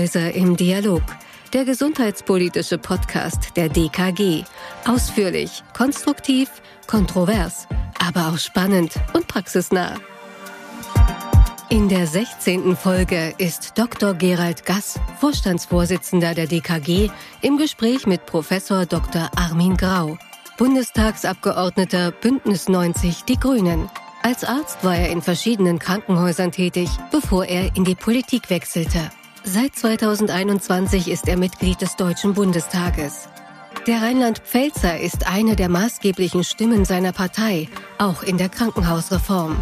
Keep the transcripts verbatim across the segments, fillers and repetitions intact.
Krankenhäuser im Dialog. Der gesundheitspolitische Podcast der D K G. Ausführlich, konstruktiv, kontrovers, aber auch spannend und praxisnah. In der sechzehnten Folge ist Doktor Gerald Gass, Vorstandsvorsitzender der D K G, im Gespräch mit Professor Doktor Armin Grau, Bundestagsabgeordneter Bündnis neunzig Die Grünen. Als Arzt war er in verschiedenen Krankenhäusern tätig, bevor er in die Politik wechselte. Seit zweitausendeinundzwanzig ist er Mitglied des Deutschen Bundestages. Der Rheinland-Pfälzer ist eine der maßgeblichen Stimmen seiner Partei, auch in der Krankenhausreform.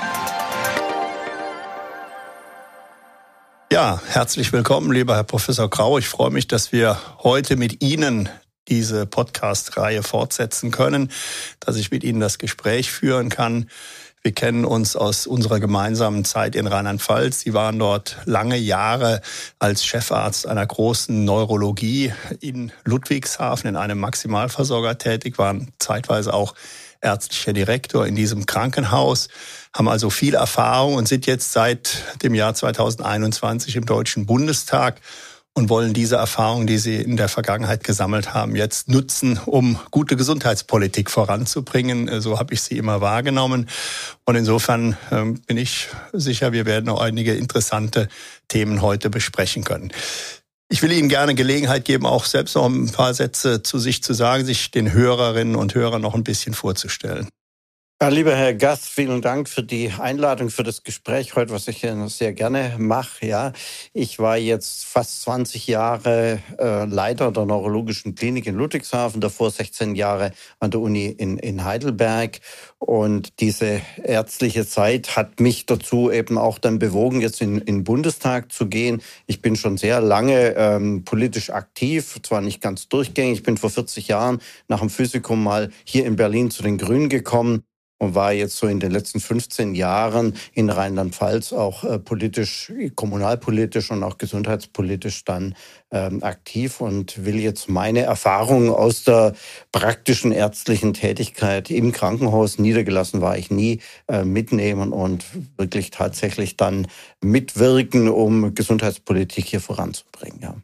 Ja, herzlich willkommen, lieber Herr Professor Grau. Ich freue mich, dass wir heute mit Ihnen diese Podcast-Reihe fortsetzen können, dass ich mit Ihnen das Gespräch führen kann. Wir kennen uns aus unserer gemeinsamen Zeit in Rheinland-Pfalz. Sie waren dort lange Jahre als Chefarzt einer großen Neurologie in Ludwigshafen in einem Maximalversorger tätig, waren zeitweise auch ärztlicher Direktor in diesem Krankenhaus, haben also viel Erfahrung und sind jetzt seit dem Jahr zweitausendeinundzwanzig im Deutschen Bundestag und wollen diese Erfahrung, die Sie in der Vergangenheit gesammelt haben, jetzt nutzen, um gute Gesundheitspolitik voranzubringen. So habe ich Sie immer wahrgenommen. Und insofern ähm, bin ich sicher, wir werden auch einige interessante Themen heute besprechen können. Ich will Ihnen gerne Gelegenheit geben, auch selbst noch ein paar Sätze zu sich zu sagen, sich den Hörerinnen und Hörern noch ein bisschen vorzustellen. Ja, lieber Herr Gass, vielen Dank für die Einladung, für das Gespräch heute, was ich sehr gerne mache. Ja, ich war jetzt fast zwanzig Jahre äh, Leiter der Neurologischen Klinik in Ludwigshafen, davor sechzehn Jahre an der Uni in, in Heidelberg. Und diese ärztliche Zeit hat mich dazu eben auch dann bewogen, jetzt in, in den Bundestag zu gehen. Ich bin schon sehr lange ähm, politisch aktiv, zwar nicht ganz durchgängig. Ich bin vor vierzig Jahren nach dem Physikum mal hier in Berlin zu den Grünen gekommen und war jetzt so in den letzten fünfzehn Jahren in Rheinland-Pfalz auch äh, politisch, kommunalpolitisch und auch gesundheitspolitisch dann ähm, aktiv und will jetzt meine Erfahrungen aus der praktischen ärztlichen Tätigkeit im Krankenhaus, niedergelassen war ich nie, äh, mitnehmen und wirklich tatsächlich dann mitwirken, um Gesundheitspolitik hier voranzubringen. Ja,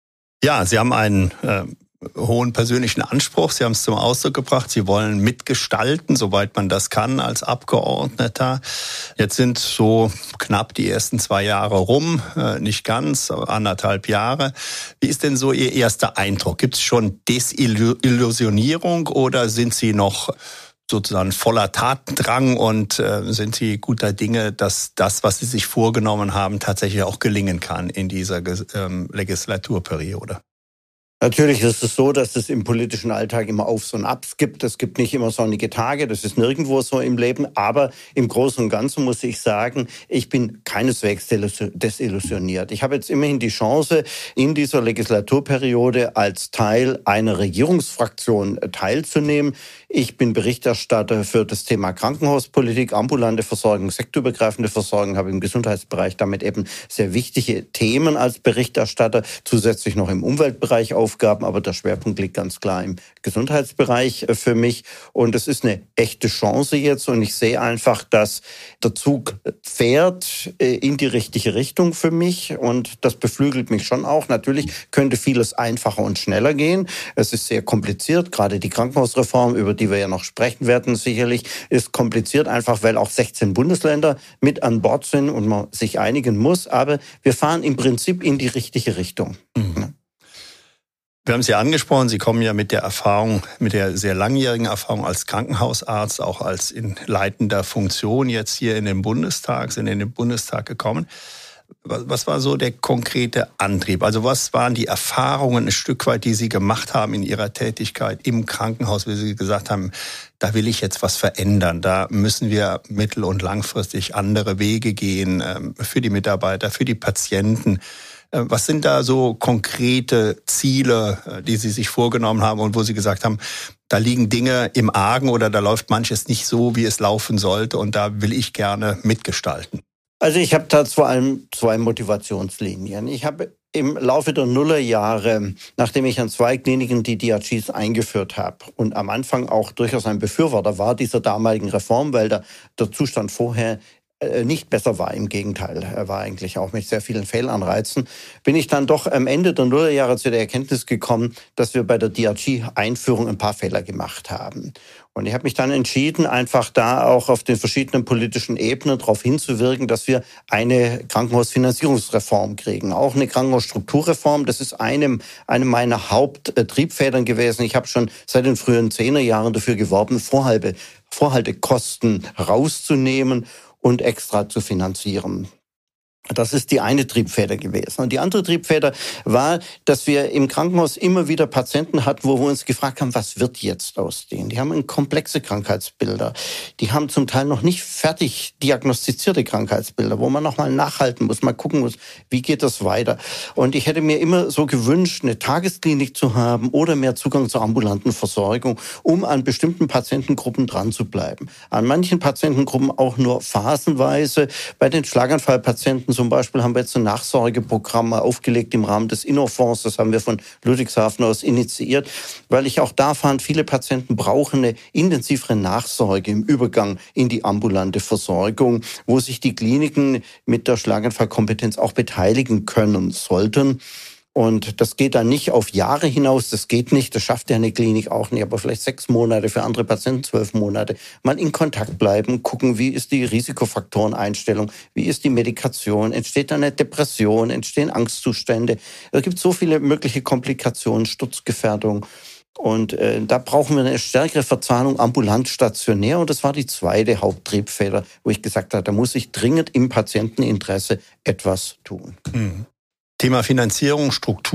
ja Sie haben einen äh hohen persönlichen Anspruch. Sie haben es zum Ausdruck gebracht. Sie wollen mitgestalten, soweit man das kann als Abgeordneter. Jetzt sind so knapp die ersten zwei Jahre rum, nicht ganz, anderthalb Jahre. Wie ist denn so Ihr erster Eindruck? Gibt es schon Desillusionierung oder sind Sie noch sozusagen voller Tatendrang und äh, sind Sie guter Dinge, dass das, was Sie sich vorgenommen haben, tatsächlich auch gelingen kann in dieser ähm, Legislaturperiode? Natürlich ist es so, dass es im politischen Alltag immer Aufs und Abs gibt. Es gibt nicht immer sonnige Tage, das ist nirgendwo so im Leben. Aber im Großen und Ganzen muss ich sagen, ich bin keineswegs desillusioniert. Ich habe jetzt immerhin die Chance, in dieser Legislaturperiode als Teil einer Regierungsfraktion teilzunehmen. Ich bin Berichterstatter für das Thema Krankenhauspolitik, ambulante Versorgung, sektorübergreifende Versorgung, habe im Gesundheitsbereich damit eben sehr wichtige Themen als Berichterstatter, zusätzlich noch im Umweltbereich auf. Aufgaben, aber der Schwerpunkt liegt ganz klar im Gesundheitsbereich für mich. Und es ist eine echte Chance jetzt. Und ich sehe einfach, dass der Zug fährt in die richtige Richtung für mich. Und das beflügelt mich schon auch. Natürlich könnte vieles einfacher und schneller gehen. Es ist sehr kompliziert. Gerade die Krankenhausreform, über die wir ja noch sprechen werden, sicherlich, ist kompliziert, einfach weil auch sechzehn Bundesländer mit an Bord sind und man sich einigen muss. Aber wir fahren im Prinzip in die richtige Richtung. Mhm. Wir haben es ja angesprochen, Sie kommen ja mit der Erfahrung, mit der sehr langjährigen Erfahrung als Krankenhausarzt, auch als in leitender Funktion jetzt hier in den Bundestag, sind in den Bundestag gekommen. Was war so der konkrete Antrieb? Also was waren die Erfahrungen ein Stück weit, die Sie gemacht haben in Ihrer Tätigkeit im Krankenhaus, wie Sie gesagt haben, da will ich jetzt was verändern, da müssen wir mittel- und langfristig andere Wege gehen für die Mitarbeiter, für die Patienten. Was sind da so konkrete Ziele, die Sie sich vorgenommen haben und wo Sie gesagt haben, da liegen Dinge im Argen oder da läuft manches nicht so, wie es laufen sollte und da will ich gerne mitgestalten? Also ich habe da vor allem zwei Motivationslinien. Ich habe im Laufe der Nullerjahre, nachdem ich an zwei Kliniken die D R Gs eingeführt habe und am Anfang auch durchaus ein Befürworter war dieser damaligen Reform, weil der, der Zustand vorher nicht besser war. Im Gegenteil, er war eigentlich auch mit sehr vielen Fehlanreizen. Bin ich dann doch am Ende der Nullerjahre zu der Erkenntnis gekommen, dass wir bei der D R G-Einführung ein paar Fehler gemacht haben. Und ich habe mich dann entschieden, einfach da auch auf den verschiedenen politischen Ebenen darauf hinzuwirken, dass wir eine Krankenhausfinanzierungsreform kriegen. Auch eine Krankenhausstrukturreform, das ist einem, eine meiner Haupttriebfedern gewesen. Ich habe schon seit den frühen Zehnerjahren dafür geworben, Vorhalte, Vorhaltekosten rauszunehmen und extra zu finanzieren. Das ist die eine Triebfeder gewesen. Und die andere Triebfeder war, dass wir im Krankenhaus immer wieder Patienten hatten, wo wir uns gefragt haben, was wird jetzt aus denen? Die haben komplexe Krankheitsbilder. Die haben zum Teil noch nicht fertig diagnostizierte Krankheitsbilder, wo man nochmal nachhalten muss, mal gucken muss, wie geht das weiter? Und ich hätte mir immer so gewünscht, eine Tagesklinik zu haben oder mehr Zugang zur ambulanten Versorgung, um an bestimmten Patientengruppen dran zu bleiben. An manchen Patientengruppen auch nur phasenweise. Bei den Schlaganfallpatienten zum Beispiel haben wir jetzt ein Nachsorgeprogramm aufgelegt im Rahmen des Innofonds. Das haben wir von Ludwigshafen aus initiiert, weil ich auch da fand, viele Patienten brauchen eine intensivere Nachsorge im Übergang in die ambulante Versorgung, wo sich die Kliniken mit der Schlaganfallkompetenz auch beteiligen können sollten. Und das geht dann nicht auf Jahre hinaus, das geht nicht, das schafft ja eine Klinik auch nicht, aber vielleicht sechs Monate, für andere Patienten zwölf Monate. Mal in Kontakt bleiben, gucken, wie ist die Risikofaktoreneinstellung, wie ist die Medikation, entsteht da eine Depression, entstehen Angstzustände. Es gibt so viele mögliche Komplikationen, Sturzgefährdung. Und äh, da brauchen wir eine stärkere Verzahnung ambulant-stationär. Und das war die zweite Haupttriebfeder, wo ich gesagt habe, da muss ich dringend im Patienteninteresse etwas tun. Mhm. Thema Finanzierung,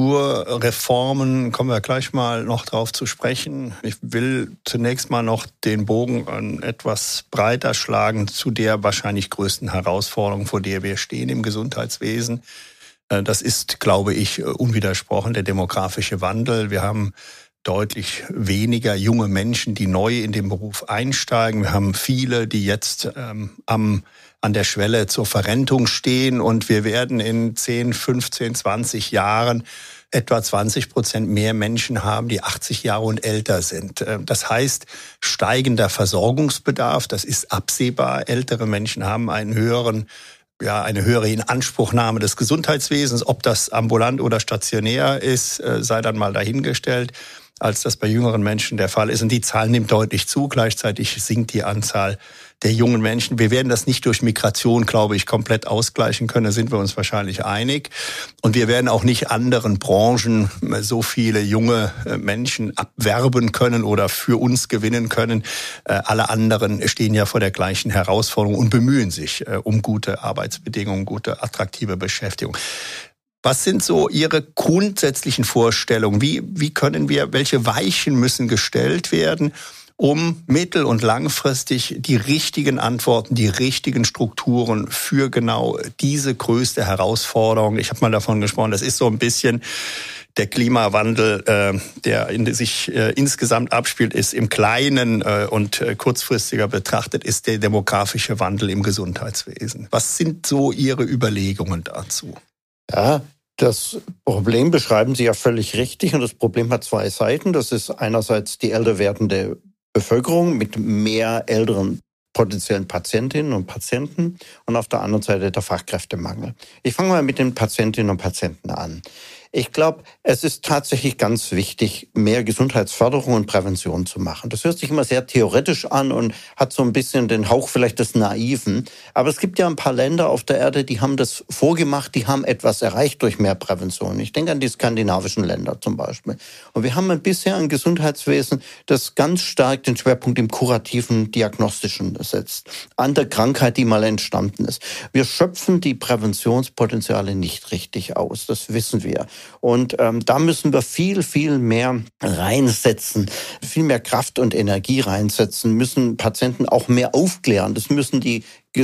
Strukturreformen, kommen wir gleich mal noch drauf zu sprechen. Ich will zunächst mal noch den Bogen etwas breiter schlagen zu der wahrscheinlich größten Herausforderung, vor der wir stehen im Gesundheitswesen. Das ist, glaube ich, unwidersprochen der demografische Wandel. Wir haben deutlich weniger junge Menschen, die neu in den Beruf einsteigen. Wir haben viele, die jetzt ähm, am an der Schwelle zur Verrentung stehen, und wir werden in zehn, fünfzehn, zwanzig Jahren etwa zwanzig Prozent mehr Menschen haben, die achtzig Jahre und älter sind. Das heißt, steigender Versorgungsbedarf, das ist absehbar. Ältere Menschen haben einen höheren ja, eine höhere Inanspruchnahme des Gesundheitswesens. Ob das ambulant oder stationär ist, sei dann mal dahingestellt, als das bei jüngeren Menschen der Fall ist. Und die Zahl nimmt deutlich zu. Gleichzeitig sinkt die Anzahl der jungen Menschen. Wir werden das nicht durch Migration, glaube ich, komplett ausgleichen können. Da sind wir uns wahrscheinlich einig. Und wir werden auch nicht anderen Branchen so viele junge Menschen abwerben können oder für uns gewinnen können. Alle anderen stehen ja vor der gleichen Herausforderung und bemühen sich um gute Arbeitsbedingungen, gute, attraktive Beschäftigung. Was sind so Ihre grundsätzlichen Vorstellungen? Wie, wie können wir, welche Weichen müssen gestellt werden, um mittel- und langfristig die richtigen Antworten, die richtigen Strukturen für genau diese größte Herausforderung? Ich habe mal davon gesprochen, das ist so ein bisschen der Klimawandel, äh, der in sich äh, insgesamt abspielt, ist im Kleinen äh, und äh, kurzfristiger betrachtet, ist der demografische Wandel im Gesundheitswesen. Was sind so Ihre Überlegungen dazu? Ja, das Problem beschreiben Sie ja völlig richtig, und das Problem hat zwei Seiten. Das ist einerseits die älter werdende Bevölkerung mit mehr älteren potenziellen Patientinnen und Patienten und auf der anderen Seite der Fachkräftemangel. Ich fange mal mit den Patientinnen und Patienten an. Ich glaube, es ist tatsächlich ganz wichtig, mehr Gesundheitsförderung und Prävention zu machen. Das hört sich immer sehr theoretisch an und hat so ein bisschen den Hauch vielleicht des Naiven. Aber es gibt ja ein paar Länder auf der Erde, die haben das vorgemacht, die haben etwas erreicht durch mehr Prävention. Ich denke an die skandinavischen Länder zum Beispiel. Und wir haben bisher ein Gesundheitswesen, das ganz stark den Schwerpunkt im kurativen, diagnostischen setzt, an der Krankheit, die mal entstanden ist. Wir schöpfen die Präventionspotenziale nicht richtig aus, das wissen wir. Und ähm, da müssen wir viel, viel mehr reinsetzen, viel mehr Kraft und Energie reinsetzen, müssen Patienten auch mehr aufklären. Das müssen die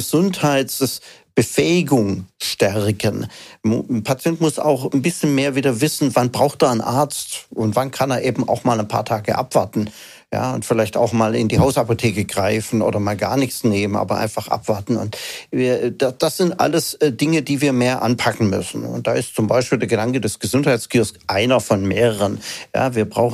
Gesundheitsbefähigung stärken. Ein Patient muss auch ein bisschen mehr wieder wissen, wann braucht er einen Arzt und wann kann er eben auch mal ein paar Tage abwarten. Ja, und vielleicht auch mal in die Hausapotheke greifen oder mal gar nichts nehmen, aber einfach abwarten. Und wir, das sind alles Dinge, die wir mehr anpacken müssen. Und da ist zum Beispiel der Gedanke des Gesundheitskiosks einer von mehreren. Ja, wir brauchen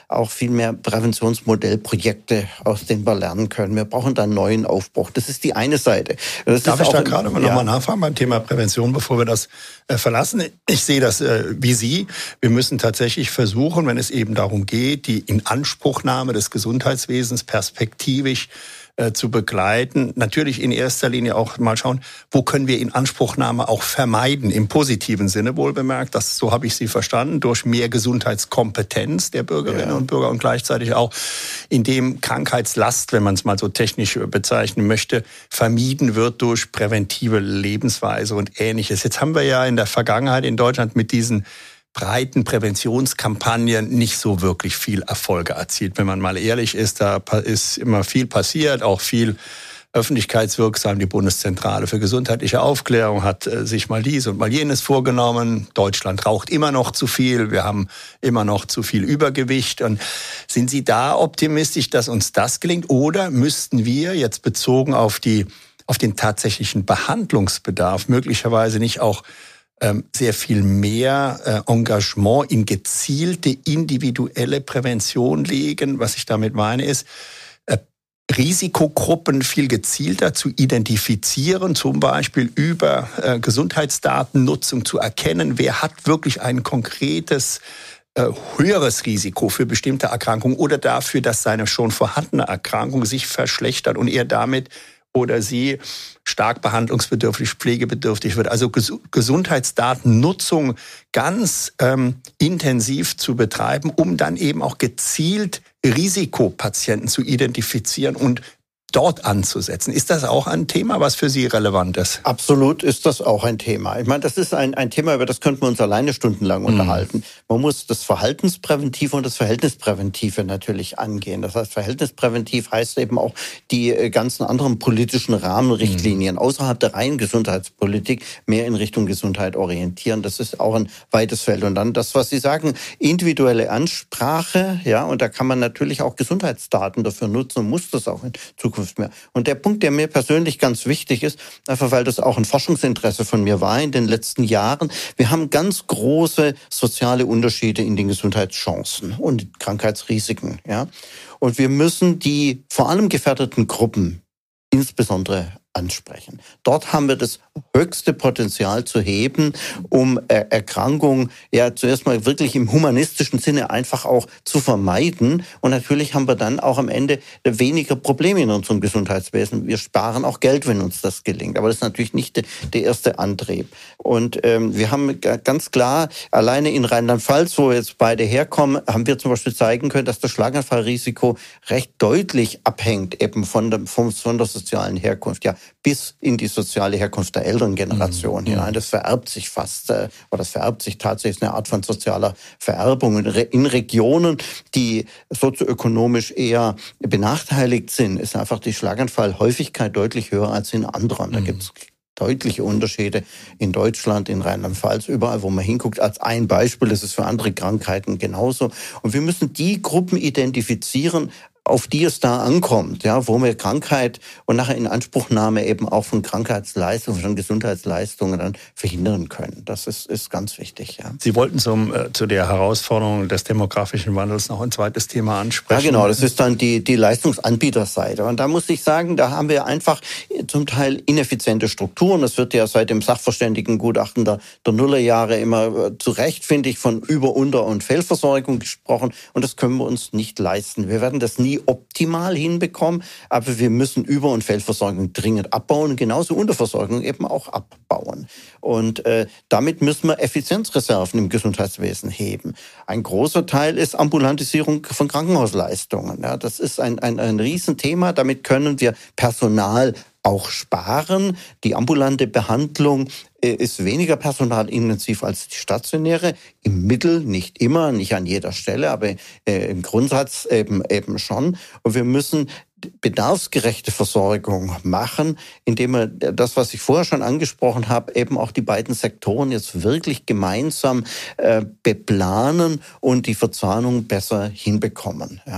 auch viel mehr Präventionsmodellprojekte, aus denen wir lernen können. Wir brauchen da einen neuen Aufbruch. Das ist die eine Seite. Das Darf ist ich da ein, gerade mal ja. nochmal nachfragen beim Thema Prävention, bevor wir das äh, verlassen? Ich sehe das äh, wie Sie. Wir müssen tatsächlich versuchen, wenn es eben darum geht, die Inanspruchnahme des Gesundheitswesens perspektivisch äh, zu begleiten. Natürlich in erster Linie auch mal schauen, wo können wir Inanspruchnahme auch vermeiden, im positiven Sinne wohlbemerkt. Das, so habe ich Sie verstanden, durch mehr Gesundheitskompetenz der Bürgerinnen ja. und Bürger und gleichzeitig auch, indem Krankheitslast, wenn man es mal so technisch bezeichnen möchte, vermieden wird durch präventive Lebensweise und Ähnliches. Jetzt haben wir ja in der Vergangenheit in Deutschland mit diesen breiten Präventionskampagnen nicht so wirklich viel Erfolge erzielt. Wenn man mal ehrlich ist, da ist immer viel passiert, auch viel öffentlichkeitswirksam. Die Bundeszentrale für gesundheitliche Aufklärung hat äh, sich mal dies und mal jenes vorgenommen. Deutschland raucht immer noch zu viel. Wir haben immer noch zu viel Übergewicht. Und sind Sie da optimistisch, dass uns das gelingt? Oder müssten wir jetzt bezogen auf die, auf den tatsächlichen Behandlungsbedarf möglicherweise nicht auch sehr viel mehr äh, Engagement in gezielte individuelle Prävention legen? Was ich damit meine ist, äh, Risikogruppen viel gezielter zu identifizieren, zum Beispiel über äh, Gesundheitsdatennutzung zu erkennen, wer hat wirklich ein konkretes äh, höheres Risiko für bestimmte Erkrankungen oder dafür, dass seine schon vorhandene Erkrankung sich verschlechtert und er damit oder sie stark behandlungsbedürftig, pflegebedürftig wird. Also Ges- Gesundheitsdatennutzung ganz ähm, intensiv zu betreiben, um dann eben auch gezielt Risikopatienten zu identifizieren und dort anzusetzen. Ist das auch ein Thema, was für Sie relevant ist? Absolut ist das auch ein Thema. Ich meine, das ist ein, ein Thema, über das könnten wir uns alleine stundenlang mhm. unterhalten. Man muss das Verhaltenspräventive und das Verhältnispräventive natürlich angehen. Das heißt, Verhältnispräventiv heißt eben auch die ganzen anderen politischen Rahmenrichtlinien mhm. außerhalb der reinen Gesundheitspolitik mehr in Richtung Gesundheit orientieren. Das ist auch ein weites Feld. Und dann das, was Sie sagen, individuelle Ansprache, ja, und da kann man natürlich auch Gesundheitsdaten dafür nutzen und muss das auch in Zukunft mehr. Und der Punkt, der mir persönlich ganz wichtig ist, einfach weil das auch ein Forschungsinteresse von mir war in den letzten Jahren, wir haben ganz große soziale Unterschiede in den Gesundheitschancen und Krankheitsrisiken. Ja? Und wir müssen die vor allem gefährdeten Gruppen insbesondere ansprechen. Dort haben wir das höchste Potenzial zu heben, um Erkrankungen ja zuerst mal wirklich im humanistischen Sinne einfach auch zu vermeiden. Und natürlich haben wir dann auch am Ende weniger Probleme in unserem Gesundheitswesen. Wir sparen auch Geld, wenn uns das gelingt. Aber das ist natürlich nicht der erste Antrieb. Und ähm, wir haben ganz klar, alleine in Rheinland-Pfalz, wo jetzt beide herkommen, haben wir zum Beispiel zeigen können, dass das Schlaganfallrisiko recht deutlich abhängt eben von der, von, von der sozialen Herkunft. Ja, bis in die soziale Herkunft der älteren Generation mhm. hinein. Das vererbt sich fast, oder das vererbt sich tatsächlich eine Art von sozialer Vererbung. In Regionen, die sozioökonomisch eher benachteiligt sind, ist einfach die Schlaganfallhäufigkeit deutlich höher als in anderen. Da mhm. gibt es deutliche Unterschiede in Deutschland, in Rheinland-Pfalz, überall, wo man hinguckt, als ein Beispiel. Das ist für andere Krankheiten genauso. Und wir müssen die Gruppen identifizieren, auf die es da ankommt, ja, wo wir Krankheit und nachher in Anspruchnahme eben auch von Krankheitsleistungen, von Gesundheitsleistungen dann verhindern können. Das ist, ist ganz wichtig, ja. Sie wollten zum, äh, zu der Herausforderung des demografischen Wandels noch ein zweites Thema ansprechen. Ja, genau, das ist dann die, die Leistungsanbieterseite. Und da muss ich sagen, da haben wir einfach zum Teil ineffiziente Strukturen. Es wird ja seit dem Sachverständigengutachten der, der Nullerjahre immer zu Recht, finde ich, von Über-, Unter- und Fehlversorgung gesprochen. Und das können wir uns nicht leisten. Wir werden das nie optimal hinbekommen, aber wir müssen Über- und Fehlversorgung dringend abbauen und genauso Unterversorgung eben auch abbauen. Und äh, damit müssen wir Effizienzreserven im Gesundheitswesen heben. Ein großer Teil ist Ambulantisierung von Krankenhausleistungen. Ja, das ist ein, ein, ein Riesenthema. Damit können wir Personal auch sparen. Die ambulante Behandlung ist weniger personalintensiv als die stationäre. Im Mittel nicht immer, nicht an jeder Stelle, aber äh, im Grundsatz eben, eben schon. Und wir müssen bedarfsgerechte Versorgung machen, indem wir das, was ich vorher schon angesprochen habe, eben auch die beiden Sektoren jetzt wirklich gemeinsam äh, beplanen und die Verzahnung besser hinbekommen. Ja.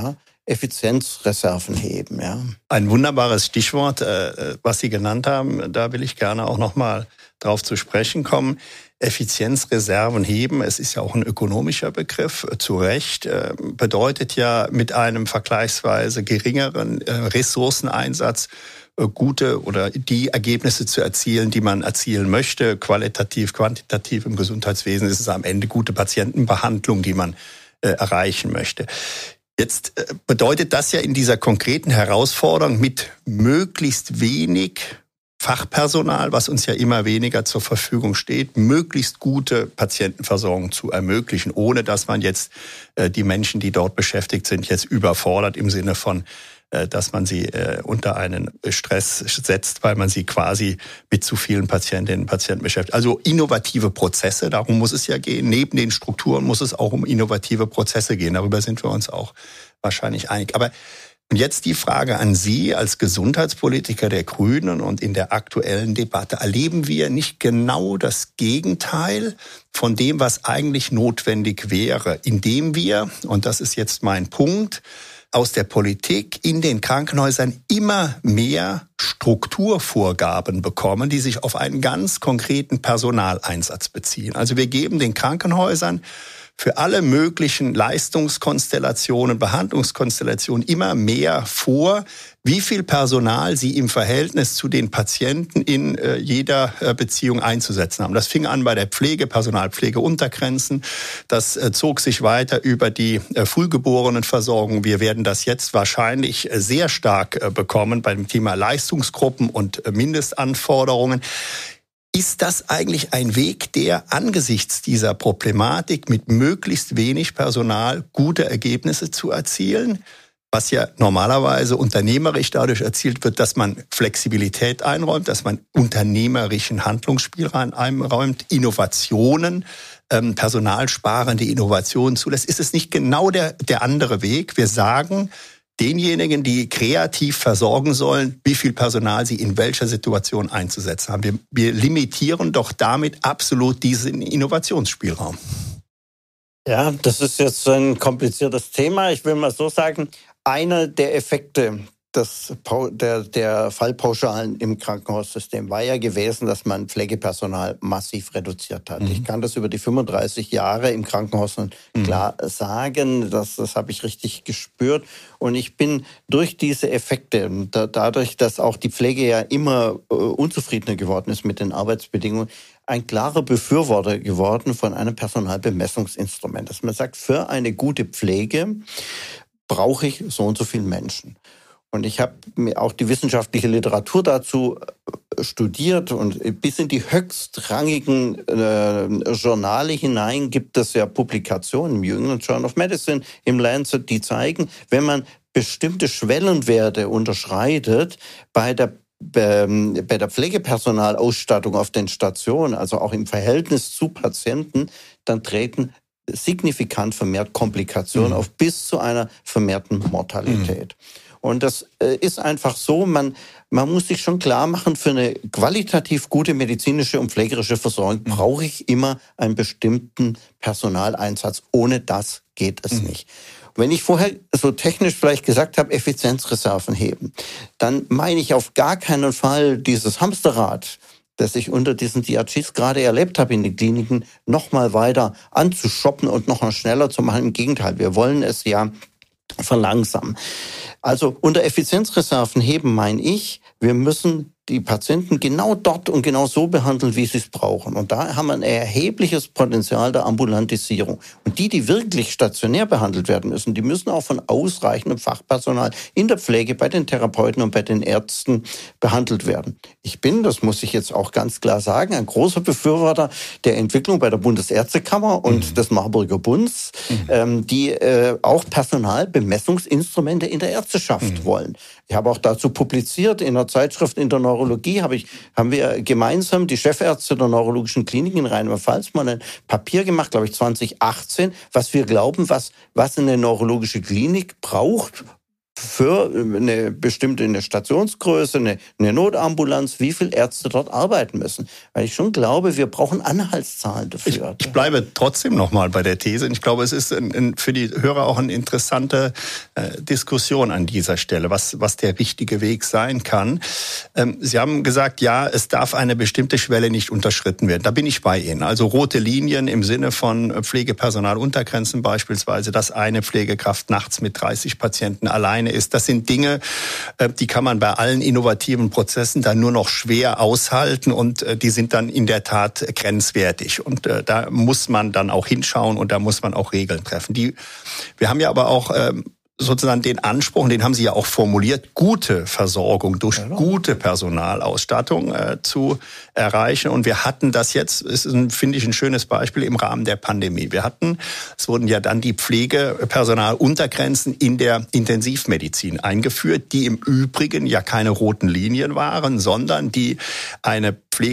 Effizienzreserven heben. Ja. Ein wunderbares Stichwort, was Sie genannt haben, da will ich gerne auch nochmal drauf zu sprechen kommen. Effizienzreserven heben, es ist ja auch ein ökonomischer Begriff, zu Recht, bedeutet ja mit einem vergleichsweise geringeren Ressourceneinsatz gute oder die Ergebnisse zu erzielen, die man erzielen möchte, qualitativ, quantitativ im Gesundheitswesen ist es am Ende gute Patientenbehandlung, die man äh, erreichen möchte. Jetzt äh, bedeutet das ja in dieser konkreten Herausforderung mit möglichst wenig Fachpersonal, was uns ja immer weniger zur Verfügung steht, möglichst gute Patientenversorgung zu ermöglichen, ohne dass man jetzt äh, die Menschen, die dort beschäftigt sind, jetzt überfordert im Sinne von dass man sie äh, unter einen Stress setzt, weil man sie quasi mit zu vielen Patientinnen und Patienten beschäftigt. Also innovative Prozesse, darum muss es ja gehen. Neben den Strukturen muss es auch um innovative Prozesse gehen. Darüber sind wir uns auch wahrscheinlich einig. Aber jetzt die Frage an Sie als Gesundheitspolitiker der Grünen und in der aktuellen Debatte. Erleben wir nicht genau das Gegenteil von dem, was eigentlich notwendig wäre, indem wir, und das ist jetzt mein Punkt, aus der Politik in den Krankenhäusern immer mehr Strukturvorgaben bekommen, die sich auf einen ganz konkreten Personaleinsatz beziehen. Also wir geben den Krankenhäusern für alle möglichen Leistungskonstellationen, Behandlungskonstellationen immer mehr vor, wie viel Personal sie im Verhältnis zu den Patienten in äh, jeder äh, Beziehung einzusetzen haben. Das fing an bei der Pflege, Personalpflegeuntergrenzen. Das äh, zog sich weiter über die äh, Frühgeborenenversorgung. Wir werden das jetzt wahrscheinlich äh, sehr stark äh, bekommen beim Thema Leistungsgruppen und äh, Mindestanforderungen. Ist das eigentlich ein Weg, der angesichts dieser Problematik mit möglichst wenig Personal gute Ergebnisse zu erzielen? Was ja normalerweise unternehmerisch dadurch erzielt wird, dass man Flexibilität einräumt, dass man unternehmerischen Handlungsspielraum einräumt, Innovationen, ähm, personalsparende Innovationen zulässt. Ist es nicht genau der, der andere Weg? Wir sagen denjenigen, die kreativ versorgen sollen, wie viel Personal sie in welcher Situation einzusetzen haben. Wir, wir limitieren doch damit absolut diesen Innovationsspielraum. Ja, das ist jetzt ein kompliziertes Thema. Ich will mal so sagen, einer der Effekte des, der, der Fallpauschalen im Krankenhaussystem war ja gewesen, dass man Pflegepersonal massiv reduziert hat. Mhm. Ich kann das über die fünfunddreißig Jahre im Krankenhaus klar mhm. sagen, das, das habe ich richtig gespürt. Und ich bin durch diese Effekte, da, dadurch, dass auch die Pflege ja immer äh, unzufriedener geworden ist mit den Arbeitsbedingungen, ein klarer Befürworter geworden von einem Personalbemessungsinstrument. Dass man sagt, für eine gute Pflege brauche ich so und so viele Menschen. Und ich habe mir auch die wissenschaftliche Literatur dazu studiert und bis in die höchstrangigen äh, Journale hinein gibt es ja Publikationen im New England Journal of Medicine, im Lancet, die zeigen, wenn man bestimmte Schwellenwerte unterschreitet bei der bei der Pflegepersonalausstattung auf den Stationen, also auch im Verhältnis zu Patienten, dann treten signifikant vermehrt Komplikationen mhm. auf bis zu einer vermehrten Mortalität. Mhm. Und das ist einfach so, man, man muss sich schon klar machen, für eine qualitativ gute medizinische und pflegerische Versorgung mhm. brauche ich immer einen bestimmten Personaleinsatz. Ohne das geht es mhm. nicht. Wenn ich vorher so technisch vielleicht gesagt habe, Effizienzreserven heben, dann meine ich auf gar keinen Fall dieses Hamsterrad, das ich unter diesen D R Gs gerade erlebt habe in den Kliniken, noch mal weiter anzuschoppen und noch mal schneller zu machen. Im Gegenteil, wir wollen es ja verlangsamen. Also unter Effizienzreserven heben meine ich, wir müssen die Patienten genau dort und genau so behandeln, wie sie es brauchen. Und da haben wir ein erhebliches Potenzial der Ambulantisierung. Und die, die wirklich stationär behandelt werden müssen, die müssen auch von ausreichendem Fachpersonal in der Pflege, bei den Therapeuten und bei den Ärzten behandelt werden. Ich bin, das muss ich jetzt auch ganz klar sagen, ein großer Befürworter der Entwicklung bei der Bundesärztekammer und mhm. des Marburger Bundes, mhm. ähm, die äh, auch Personalbemessungsinstrumente in der Ärzteschaft mhm. wollen. Ich habe auch dazu publiziert in einer Zeitschrift in der Neurologie, habe ich, haben wir gemeinsam, die Chefärzte der neurologischen Kliniken in Rheinland-Pfalz, mal ein Papier gemacht, glaube ich zwanzig achtzehn, was wir glauben, was, was eine neurologische Klinik braucht für eine bestimmte eine Stationsgröße, eine, eine Notambulanz, wie viele Ärzte dort arbeiten müssen. Weil ich schon glaube, wir brauchen Anhaltszahlen dafür. Ich, ich bleibe trotzdem nochmal bei der These. Ich glaube, es ist ein, ein, für die Hörer auch eine interessante äh, Diskussion an dieser Stelle, was, was der richtige Weg sein kann. Ähm, Sie haben gesagt, ja, es darf eine bestimmte Schwelle nicht unterschritten werden. Da bin ich bei Ihnen. Also rote Linien im Sinne von Pflegepersonaluntergrenzen beispielsweise, dass eine Pflegekraft nachts mit dreißig Patienten alleine ist. Das sind Dinge, die kann man bei allen innovativen Prozessen dann nur noch schwer aushalten und die sind dann in der Tat grenzwertig. Und da muss man dann auch hinschauen und da muss man auch Regeln treffen. Die, wir haben ja aber auch sozusagen den Anspruch, und den haben Sie ja auch formuliert, gute Versorgung durch ja, gute Personalausstattung äh, zu erreichen. Und wir hatten das jetzt, ist ein, finde ich, ein schönes Beispiel im Rahmen der Pandemie. Wir hatten, es wurden ja dann die Pflegepersonaluntergrenzen in der Intensivmedizin eingeführt, die im Übrigen ja keine roten Linien waren, sondern die eine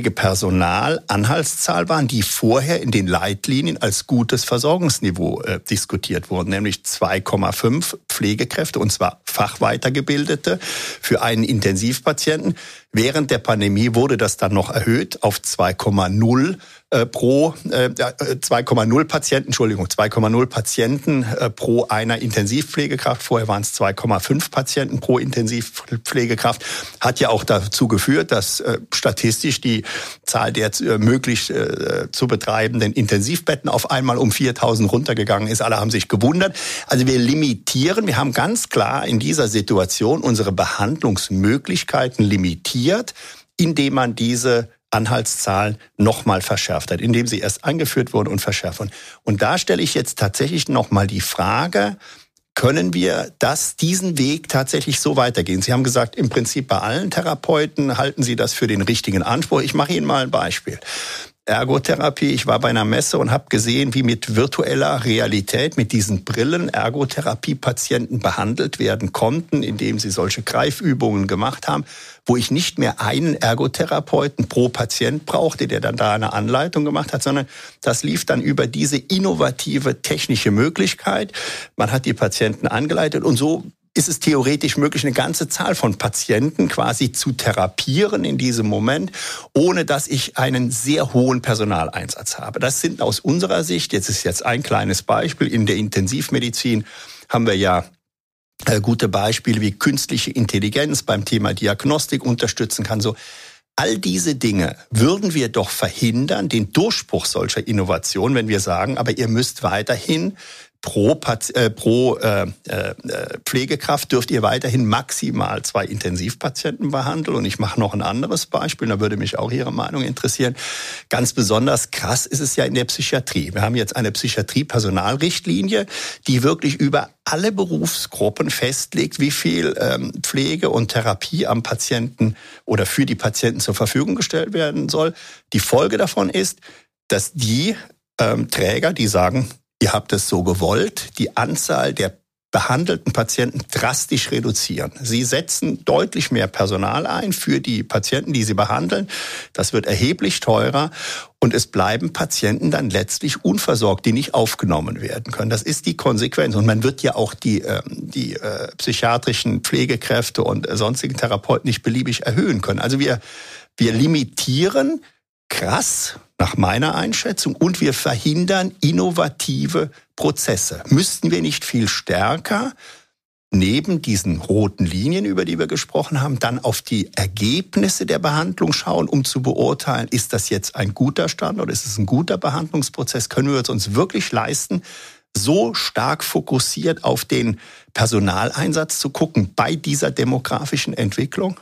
Pflegepersonal-Anhaltszahl waren, die vorher in den Leitlinien als gutes Versorgungsniveau äh, diskutiert wurden, nämlich zwei Komma fünf Pflegekräfte, und zwar Fachweitergebildete für einen Intensivpatienten. Während der Pandemie wurde das dann noch erhöht auf zwei Komma null äh, pro äh, zwei Komma null Patienten, Entschuldigung, zwei Komma null Patienten äh, pro einer Intensivpflegekraft. Vorher waren es zwei Komma fünf Patienten pro Intensivpflegekraft. Hat ja auch dazu geführt, dass äh, statistisch die Zahl der äh, möglich äh, zu betreibenden Intensivbetten auf einmal um viertausend runtergegangen ist. Alle haben sich gewundert. Also wir limitieren, wir haben ganz klar in dieser Situation unsere Behandlungsmöglichkeiten limitiert, indem man diese Anhaltszahlen nochmal verschärft hat, indem sie erst eingeführt wurden und verschärft wurden. Und da stelle ich jetzt tatsächlich nochmal die Frage, können wir das, diesen Weg tatsächlich so weitergehen? Sie haben gesagt, im Prinzip bei allen Therapeuten halten Sie das für den richtigen Anspruch. Ich mache Ihnen mal ein Beispiel. Ergotherapie. Ich war bei einer Messe und habe gesehen, wie mit virtueller Realität, mit diesen Brillen Ergotherapie-Patienten behandelt werden konnten, indem sie solche Greifübungen gemacht haben, wo ich nicht mehr einen Ergotherapeuten pro Patient brauchte, der dann da eine Anleitung gemacht hat, sondern das lief dann über diese innovative technische Möglichkeit. Man hat die Patienten angeleitet und so ist es theoretisch möglich, eine ganze Zahl von Patienten quasi zu therapieren in diesem Moment, ohne dass ich einen sehr hohen Personaleinsatz habe. Das sind aus unserer Sicht, jetzt ist jetzt ein kleines Beispiel, in der Intensivmedizin haben wir ja äh, gute Beispiele, wie künstliche Intelligenz beim Thema Diagnostik unterstützen kann. So, all diese Dinge würden wir doch verhindern, den Durchbruch solcher Innovationen, wenn wir sagen, aber ihr müsst weiterhin Pro, äh, pro äh, äh, Pflegekraft dürft ihr weiterhin maximal zwei Intensivpatienten behandeln. Und ich mache noch ein anderes Beispiel, da würde mich auch Ihre Meinung interessieren. Ganz besonders krass ist es ja in der Psychiatrie. Wir haben jetzt eine Psychiatrie-Personalrichtlinie, die wirklich über alle Berufsgruppen festlegt, wie viel ähm, Pflege und Therapie am Patienten oder für die Patienten zur Verfügung gestellt werden soll. Die Folge davon ist, dass die ähm, Träger, die sagen, ihr habt es so gewollt, die Anzahl der behandelten Patienten drastisch reduzieren. Sie setzen deutlich mehr Personal ein für die Patienten, die sie behandeln. Das wird erheblich teurer und es bleiben Patienten dann letztlich unversorgt, die nicht aufgenommen werden können. Das ist die Konsequenz. Und man wird ja auch die, die äh, psychiatrischen Pflegekräfte und sonstigen Therapeuten nicht beliebig erhöhen können. Also wir, wir limitieren krass nach meiner Einschätzung und wir verhindern innovative Prozesse. Müssten wir nicht viel stärker neben diesen roten Linien, über die wir gesprochen haben, dann auf die Ergebnisse der Behandlung schauen, um zu beurteilen, ist das jetzt ein guter Stand oder ist es ein guter Behandlungsprozess? Können wir es uns wirklich leisten, so stark fokussiert auf den Personaleinsatz zu gucken bei dieser demografischen Entwicklung?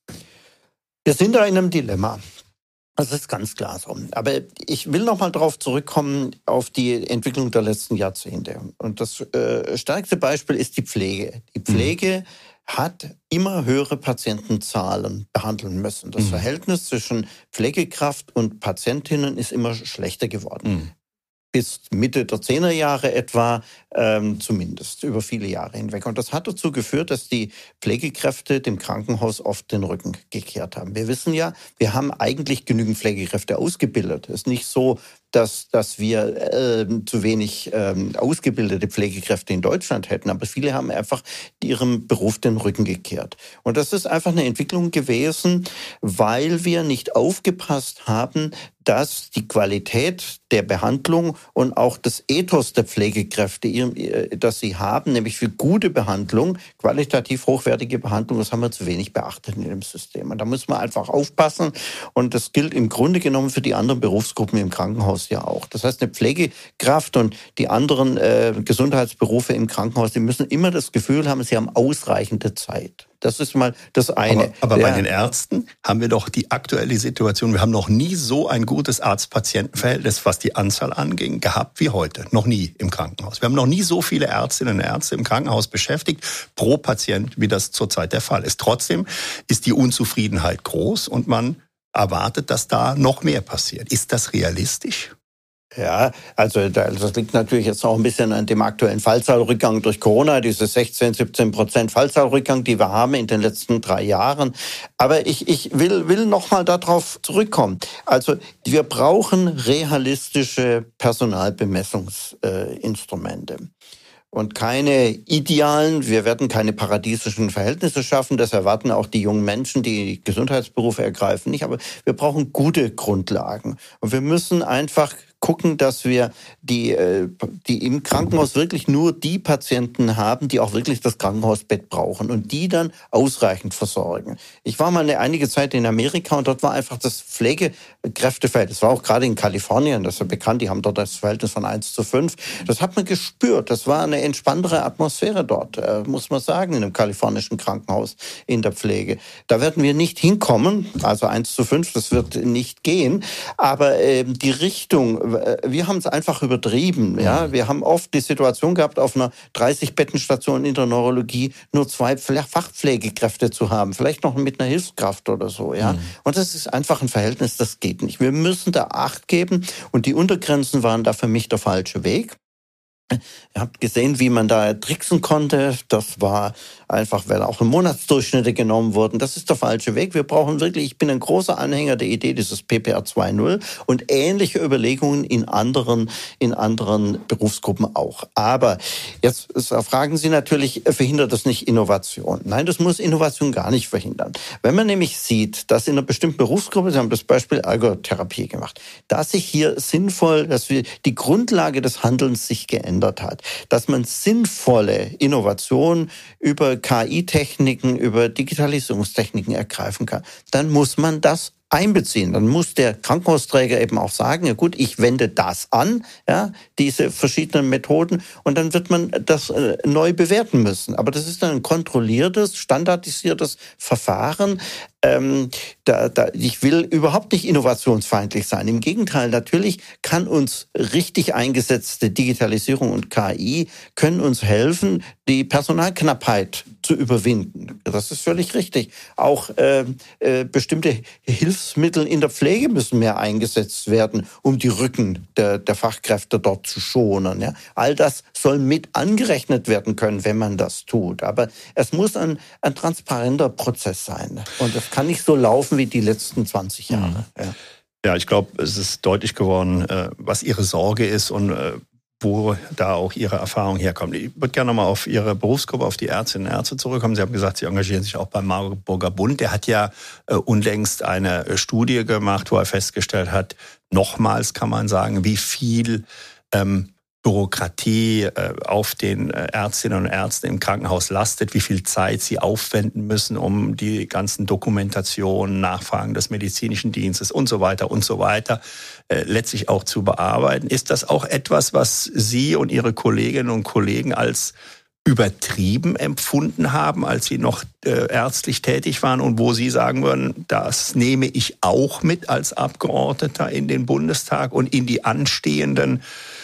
Wir sind da in einem Dilemma. Das ist ganz klar so. Aber ich will noch mal darauf zurückkommen, auf die Entwicklung der letzten Jahrzehnte. Und das äh, stärkste Beispiel ist die Pflege. Die Pflege mhm. hat immer höhere Patientenzahlen behandeln müssen. Das mhm. Verhältnis zwischen Pflegekraft und Patientinnen ist immer schlechter geworden. Mhm. Bis Mitte der Zehnerjahre etwa, ähm, zumindest über viele Jahre hinweg. Und das hat dazu geführt, dass die Pflegekräfte dem Krankenhaus oft den Rücken gekehrt haben. Wir wissen ja, wir haben eigentlich genügend Pflegekräfte ausgebildet. Es ist nicht so, dass, dass wir äh, zu wenig ähm, ausgebildete Pflegekräfte in Deutschland hätten. Aber viele haben einfach ihrem Beruf den Rücken gekehrt. Und das ist einfach eine Entwicklung gewesen, weil wir nicht aufgepasst haben, dass die Qualität der Behandlung und auch das Ethos der Pflegekräfte, das sie haben, nämlich für gute Behandlung, qualitativ hochwertige Behandlung, das haben wir zu wenig beachtet in dem System. Und da muss man einfach aufpassen. Und das gilt im Grunde genommen für die anderen Berufsgruppen im Krankenhaus ja auch. Das heißt, eine Pflegekraft und die anderen äh, Gesundheitsberufe im Krankenhaus, die müssen immer das Gefühl haben, sie haben ausreichende Zeit. Das ist mal das eine. Aber, aber ja. bei den Ärzten haben wir doch die aktuelle Situation, wir haben noch nie so ein gutes Arzt-Patienten-Verhältnis, was die Anzahl anging, gehabt wie heute. Noch nie im Krankenhaus. Wir haben noch nie so viele Ärztinnen und Ärzte im Krankenhaus beschäftigt pro Patient, wie das zurzeit der Fall ist. Trotzdem ist die Unzufriedenheit groß und man erwartet, dass da noch mehr passiert. Ist das realistisch? Ja, also das liegt natürlich jetzt auch ein bisschen an dem aktuellen Fallzahlrückgang durch Corona, diese sechzehn, siebzehn Prozent Fallzahlrückgang, die wir haben in den letzten drei Jahren. Aber ich, ich will, will noch mal darauf zurückkommen. Also wir brauchen realistische Personalbemessungsinstrumente. Und keine idealen, wir werden keine paradiesischen Verhältnisse schaffen. Das erwarten auch die jungen Menschen, die Gesundheitsberufe ergreifen, nicht. Aber wir brauchen gute Grundlagen. Und wir müssen einfach gucken, dass wir die, die im Krankenhaus wirklich nur die Patienten haben, die auch wirklich das Krankenhausbett brauchen und die dann ausreichend versorgen. Ich war mal eine einige Zeit in Amerika und dort war einfach das Pflegekräfteverhältnis, das war auch gerade in Kalifornien, das ist ja bekannt, die haben dort das Verhältnis von eins zu fünf. Das hat man gespürt, das war eine entspanntere Atmosphäre dort, muss man sagen, in einem kalifornischen Krankenhaus in der Pflege. Da werden wir nicht hinkommen, also eins zu fünf, das wird nicht gehen, aber äh, die Richtung, wir haben es einfach übertrieben. Ja? Wir haben oft die Situation gehabt, auf einer dreißig-Betten-Station in der Neurologie nur zwei Fachpflegekräfte zu haben, vielleicht noch mit einer Hilfskraft oder so. Ja? Mhm. Und das ist einfach ein Verhältnis, das geht nicht. Wir müssen da Acht geben und die Untergrenzen waren da für mich der falsche Weg. Ihr habt gesehen, wie man da tricksen konnte. Das war einfach, weil auch Monatsdurchschnitte genommen wurden. Das ist der falsche Weg. Wir brauchen wirklich, ich bin ein großer Anhänger der Idee dieses P P R zwei Punkt null und ähnliche Überlegungen in anderen, in anderen Berufsgruppen auch. Aber jetzt fragen Sie natürlich, verhindert das nicht Innovation? Nein, das muss Innovation gar nicht verhindern. Wenn man nämlich sieht, dass in einer bestimmten Berufsgruppe, Sie haben das Beispiel Ergotherapie gemacht, dass sich hier sinnvoll, dass wir die Grundlage des Handelns sich geändert hat, dass man sinnvolle Innovationen über K I-Techniken, über Digitalisierungstechniken ergreifen kann, dann muss man das einbeziehen. Dann muss der Krankenhausträger eben auch sagen, ja gut, ich wende das an, ja, diese verschiedenen Methoden, und dann wird man das äh, neu bewerten müssen. Aber das ist dann ein kontrolliertes, standardisiertes Verfahren. Ähm, da, da, ich will überhaupt nicht innovationsfeindlich sein. Im Gegenteil, natürlich kann uns richtig eingesetzte Digitalisierung und K I können uns helfen, die Personalknappheit zu überwinden. Das ist völlig richtig. Auch äh, äh, bestimmte Hilfsmittel in der Pflege müssen mehr eingesetzt werden, um die Rücken der, der Fachkräfte dort zu schonen. Ja. All das soll mit angerechnet werden können, wenn man das tut. Aber es muss ein, ein transparenter Prozess sein. Und das kann nicht so laufen wie die letzten zwanzig Jahre. Mhm. Ja. Ja, ich glaube, es ist deutlich geworden, was Ihre Sorge ist und wo da auch Ihre Erfahrung herkommt. Ich würde gerne mal auf Ihre Berufsgruppe, auf die Ärztinnen und Ärzte zurückkommen. Sie haben gesagt, Sie engagieren sich auch beim Marburger Bund. Der hat ja äh, unlängst eine Studie gemacht, wo er festgestellt hat, nochmals kann man sagen, wie viel ähm, Bürokratie äh, auf den äh, Ärztinnen und Ärzten im Krankenhaus lastet, wie viel Zeit sie aufwenden müssen, um die ganzen Dokumentationen, Nachfragen des medizinischen Dienstes und so weiter und so weiter äh, letztlich auch zu bearbeiten. Ist das auch etwas, was Sie und Ihre Kolleginnen und Kollegen als übertrieben empfunden haben, als Sie noch äh, ärztlich tätig waren und wo Sie sagen würden, das nehme ich auch mit als Abgeordneter in den Bundestag und in die anstehenden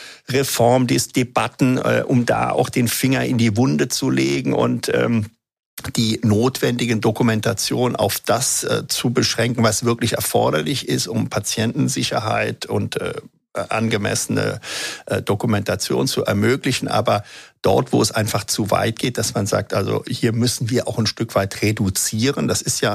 Reformdebatten, äh, um da auch den Finger in die Wunde zu legen und ähm, die notwendigen Dokumentationen auf das äh, zu beschränken, was wirklich erforderlich ist, um Patientensicherheit und äh, angemessene äh, Dokumentation zu ermöglichen. Aber dort, wo es einfach zu weit geht, dass man sagt, also hier müssen wir auch ein Stück weit reduzieren. Das ist ja ein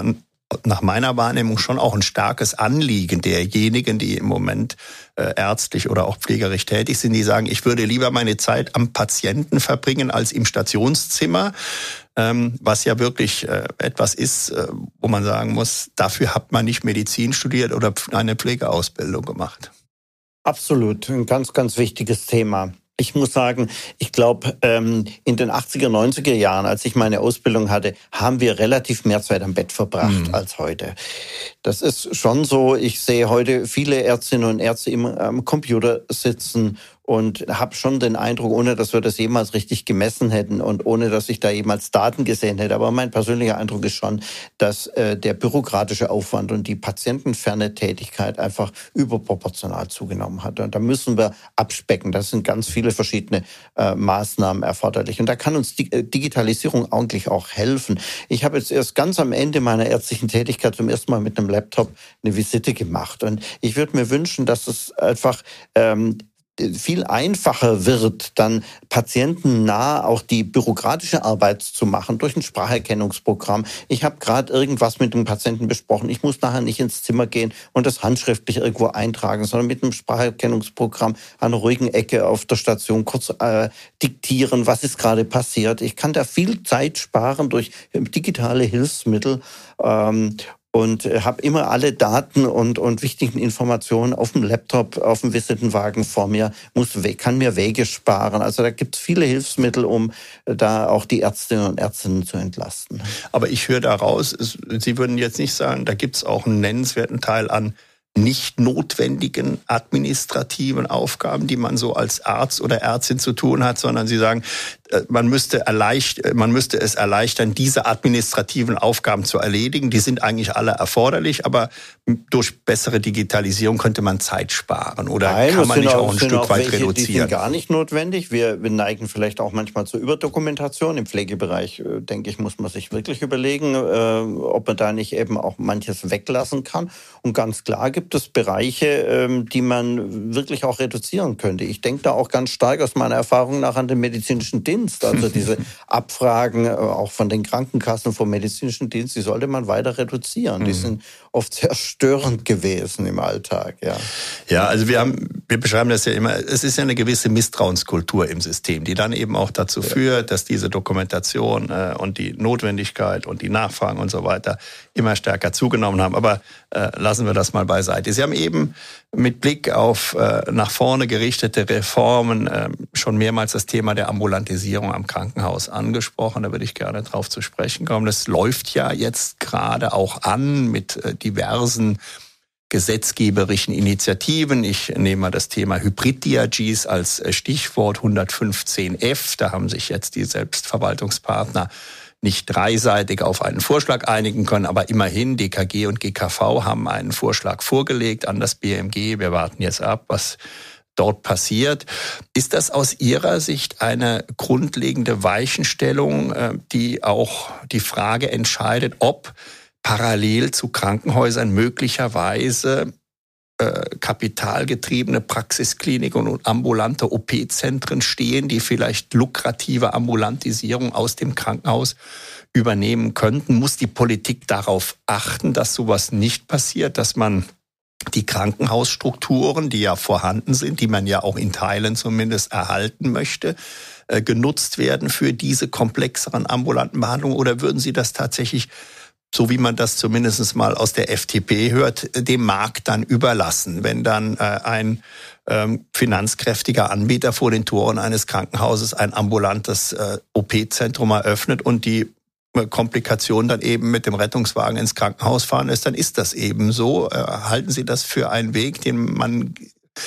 nach meiner Wahrnehmung schon auch ein starkes Anliegen derjenigen, die im Moment äh, ärztlich oder auch pflegerisch tätig sind, die sagen, ich würde lieber meine Zeit am Patienten verbringen als im Stationszimmer, ähm, was ja wirklich äh, etwas ist, äh, wo man sagen muss, dafür hat man nicht Medizin studiert oder eine Pflegeausbildung gemacht. Absolut, ein ganz, ganz wichtiges Thema. Ich muss sagen, ich glaube, ähm, in den achtziger, neunziger Jahren, als ich meine Ausbildung hatte, haben wir relativ mehr Zeit am Bett verbracht mhm. als heute. Das ist schon so. Ich sehe heute viele Ärztinnen und Ärzte immer am Computer sitzen und habe schon den Eindruck, ohne dass wir das jemals richtig gemessen hätten und ohne dass ich da jemals Daten gesehen hätte. Aber mein persönlicher Eindruck ist schon, dass äh, der bürokratische Aufwand und die patientenferne Tätigkeit einfach überproportional zugenommen hat. Und da müssen wir abspecken. Das sind ganz viele verschiedene äh, Maßnahmen erforderlich. Und da kann uns die äh, Digitalisierung eigentlich auch helfen. Ich habe jetzt erst ganz am Ende meiner ärztlichen Tätigkeit zum ersten Mal mit einem Laptop eine Visite gemacht. Und ich würde mir wünschen, dass es einfach ähm, viel einfacher wird, dann patientennah auch die bürokratische Arbeit zu machen durch ein Spracherkennungsprogramm. Ich habe gerade irgendwas mit dem Patienten besprochen. Ich muss nachher nicht ins Zimmer gehen und das handschriftlich irgendwo eintragen, sondern mit einem Spracherkennungsprogramm an einer ruhigen Ecke auf der Station kurz äh, diktieren, was ist gerade passiert. Ich kann da viel Zeit sparen durch digitale Hilfsmittel. Ähm, Und habe immer alle Daten und, und wichtigen Informationen auf dem Laptop, auf dem Visitenwagen vor mir, muss, kann mir Wege sparen. Also da gibt es viele Hilfsmittel, um da auch die Ärztinnen und Ärzte zu entlasten. Aber ich höre daraus, es, Sie würden jetzt nicht sagen, da gibt es auch einen nennenswerten Teil an nicht notwendigen administrativen Aufgaben, die man so als Arzt oder Ärztin zu tun hat, sondern Sie sagen, man müsste erleicht, man müsste es erleichtern, diese administrativen Aufgaben zu erledigen. Die sind eigentlich alle erforderlich, aber durch bessere Digitalisierung könnte man Zeit sparen. Oder Nein, kann man nicht auch, auch ein Stück auch weit welche, reduzieren? Die sind gar nicht notwendig. Wir, wir neigen vielleicht auch manchmal zur Überdokumentation. Im Pflegebereich, denke ich, muss man sich wirklich überlegen, äh, ob man da nicht eben auch manches weglassen kann. Und ganz klar gibt es Bereiche, äh, die man wirklich auch reduzieren könnte. Ich denke da auch ganz stark aus meiner Erfahrung nach an den medizinischen Dienst. Also diese Abfragen auch von den Krankenkassen vom medizinischen Dienst, die sollte man weiter reduzieren. Mhm. Die sind oft sehr störend gewesen im Alltag. Ja, ja, also wir haben, wir beschreiben das ja immer, es ist ja eine gewisse Misstrauenskultur im System, die dann eben auch dazu ja. führt, dass diese Dokumentation äh, und die Notwendigkeit und die Nachfragen und so weiter immer stärker zugenommen haben. Aber äh, lassen wir das mal beiseite. Sie haben eben mit Blick auf äh, nach vorne gerichtete Reformen äh, schon mehrmals das Thema der Ambulantisierung am Krankenhaus angesprochen. Da würde ich gerne drauf zu sprechen kommen. Das läuft ja jetzt gerade auch an mit äh, diversen gesetzgeberischen Initiativen. Ich nehme mal das Thema Hybrid-D R Gs als Stichwort hundertfünfzehn F. Da haben sich jetzt die Selbstverwaltungspartner nicht dreiseitig auf einen Vorschlag einigen können, aber immerhin D K G und G K V haben einen Vorschlag vorgelegt an das B M G. Wir warten jetzt ab, was dort passiert. Ist das aus Ihrer Sicht eine grundlegende Weichenstellung, die auch die Frage entscheidet, ob parallel zu Krankenhäusern möglicherweise äh, kapitalgetriebene Praxiskliniken und ambulante O P-Zentren stehen, die vielleicht lukrative Ambulantisierung aus dem Krankenhaus übernehmen könnten? Muss die Politik darauf achten, dass sowas nicht passiert, dass man die Krankenhausstrukturen, die ja vorhanden sind, die man ja auch in Teilen zumindest erhalten möchte, äh, genutzt werden für diese komplexeren ambulanten Behandlungen? Oder würden Sie das tatsächlich, so wie man das zumindest mal aus der F D P hört, dem Markt dann überlassen, wenn dann äh, ein ähm, finanzkräftiger Anbieter vor den Toren eines Krankenhauses ein ambulantes äh, O P-Zentrum eröffnet und die äh, Komplikationen dann eben mit dem Rettungswagen ins Krankenhaus fahren lässt, dann ist das eben so. Äh, halten Sie das für einen Weg, den man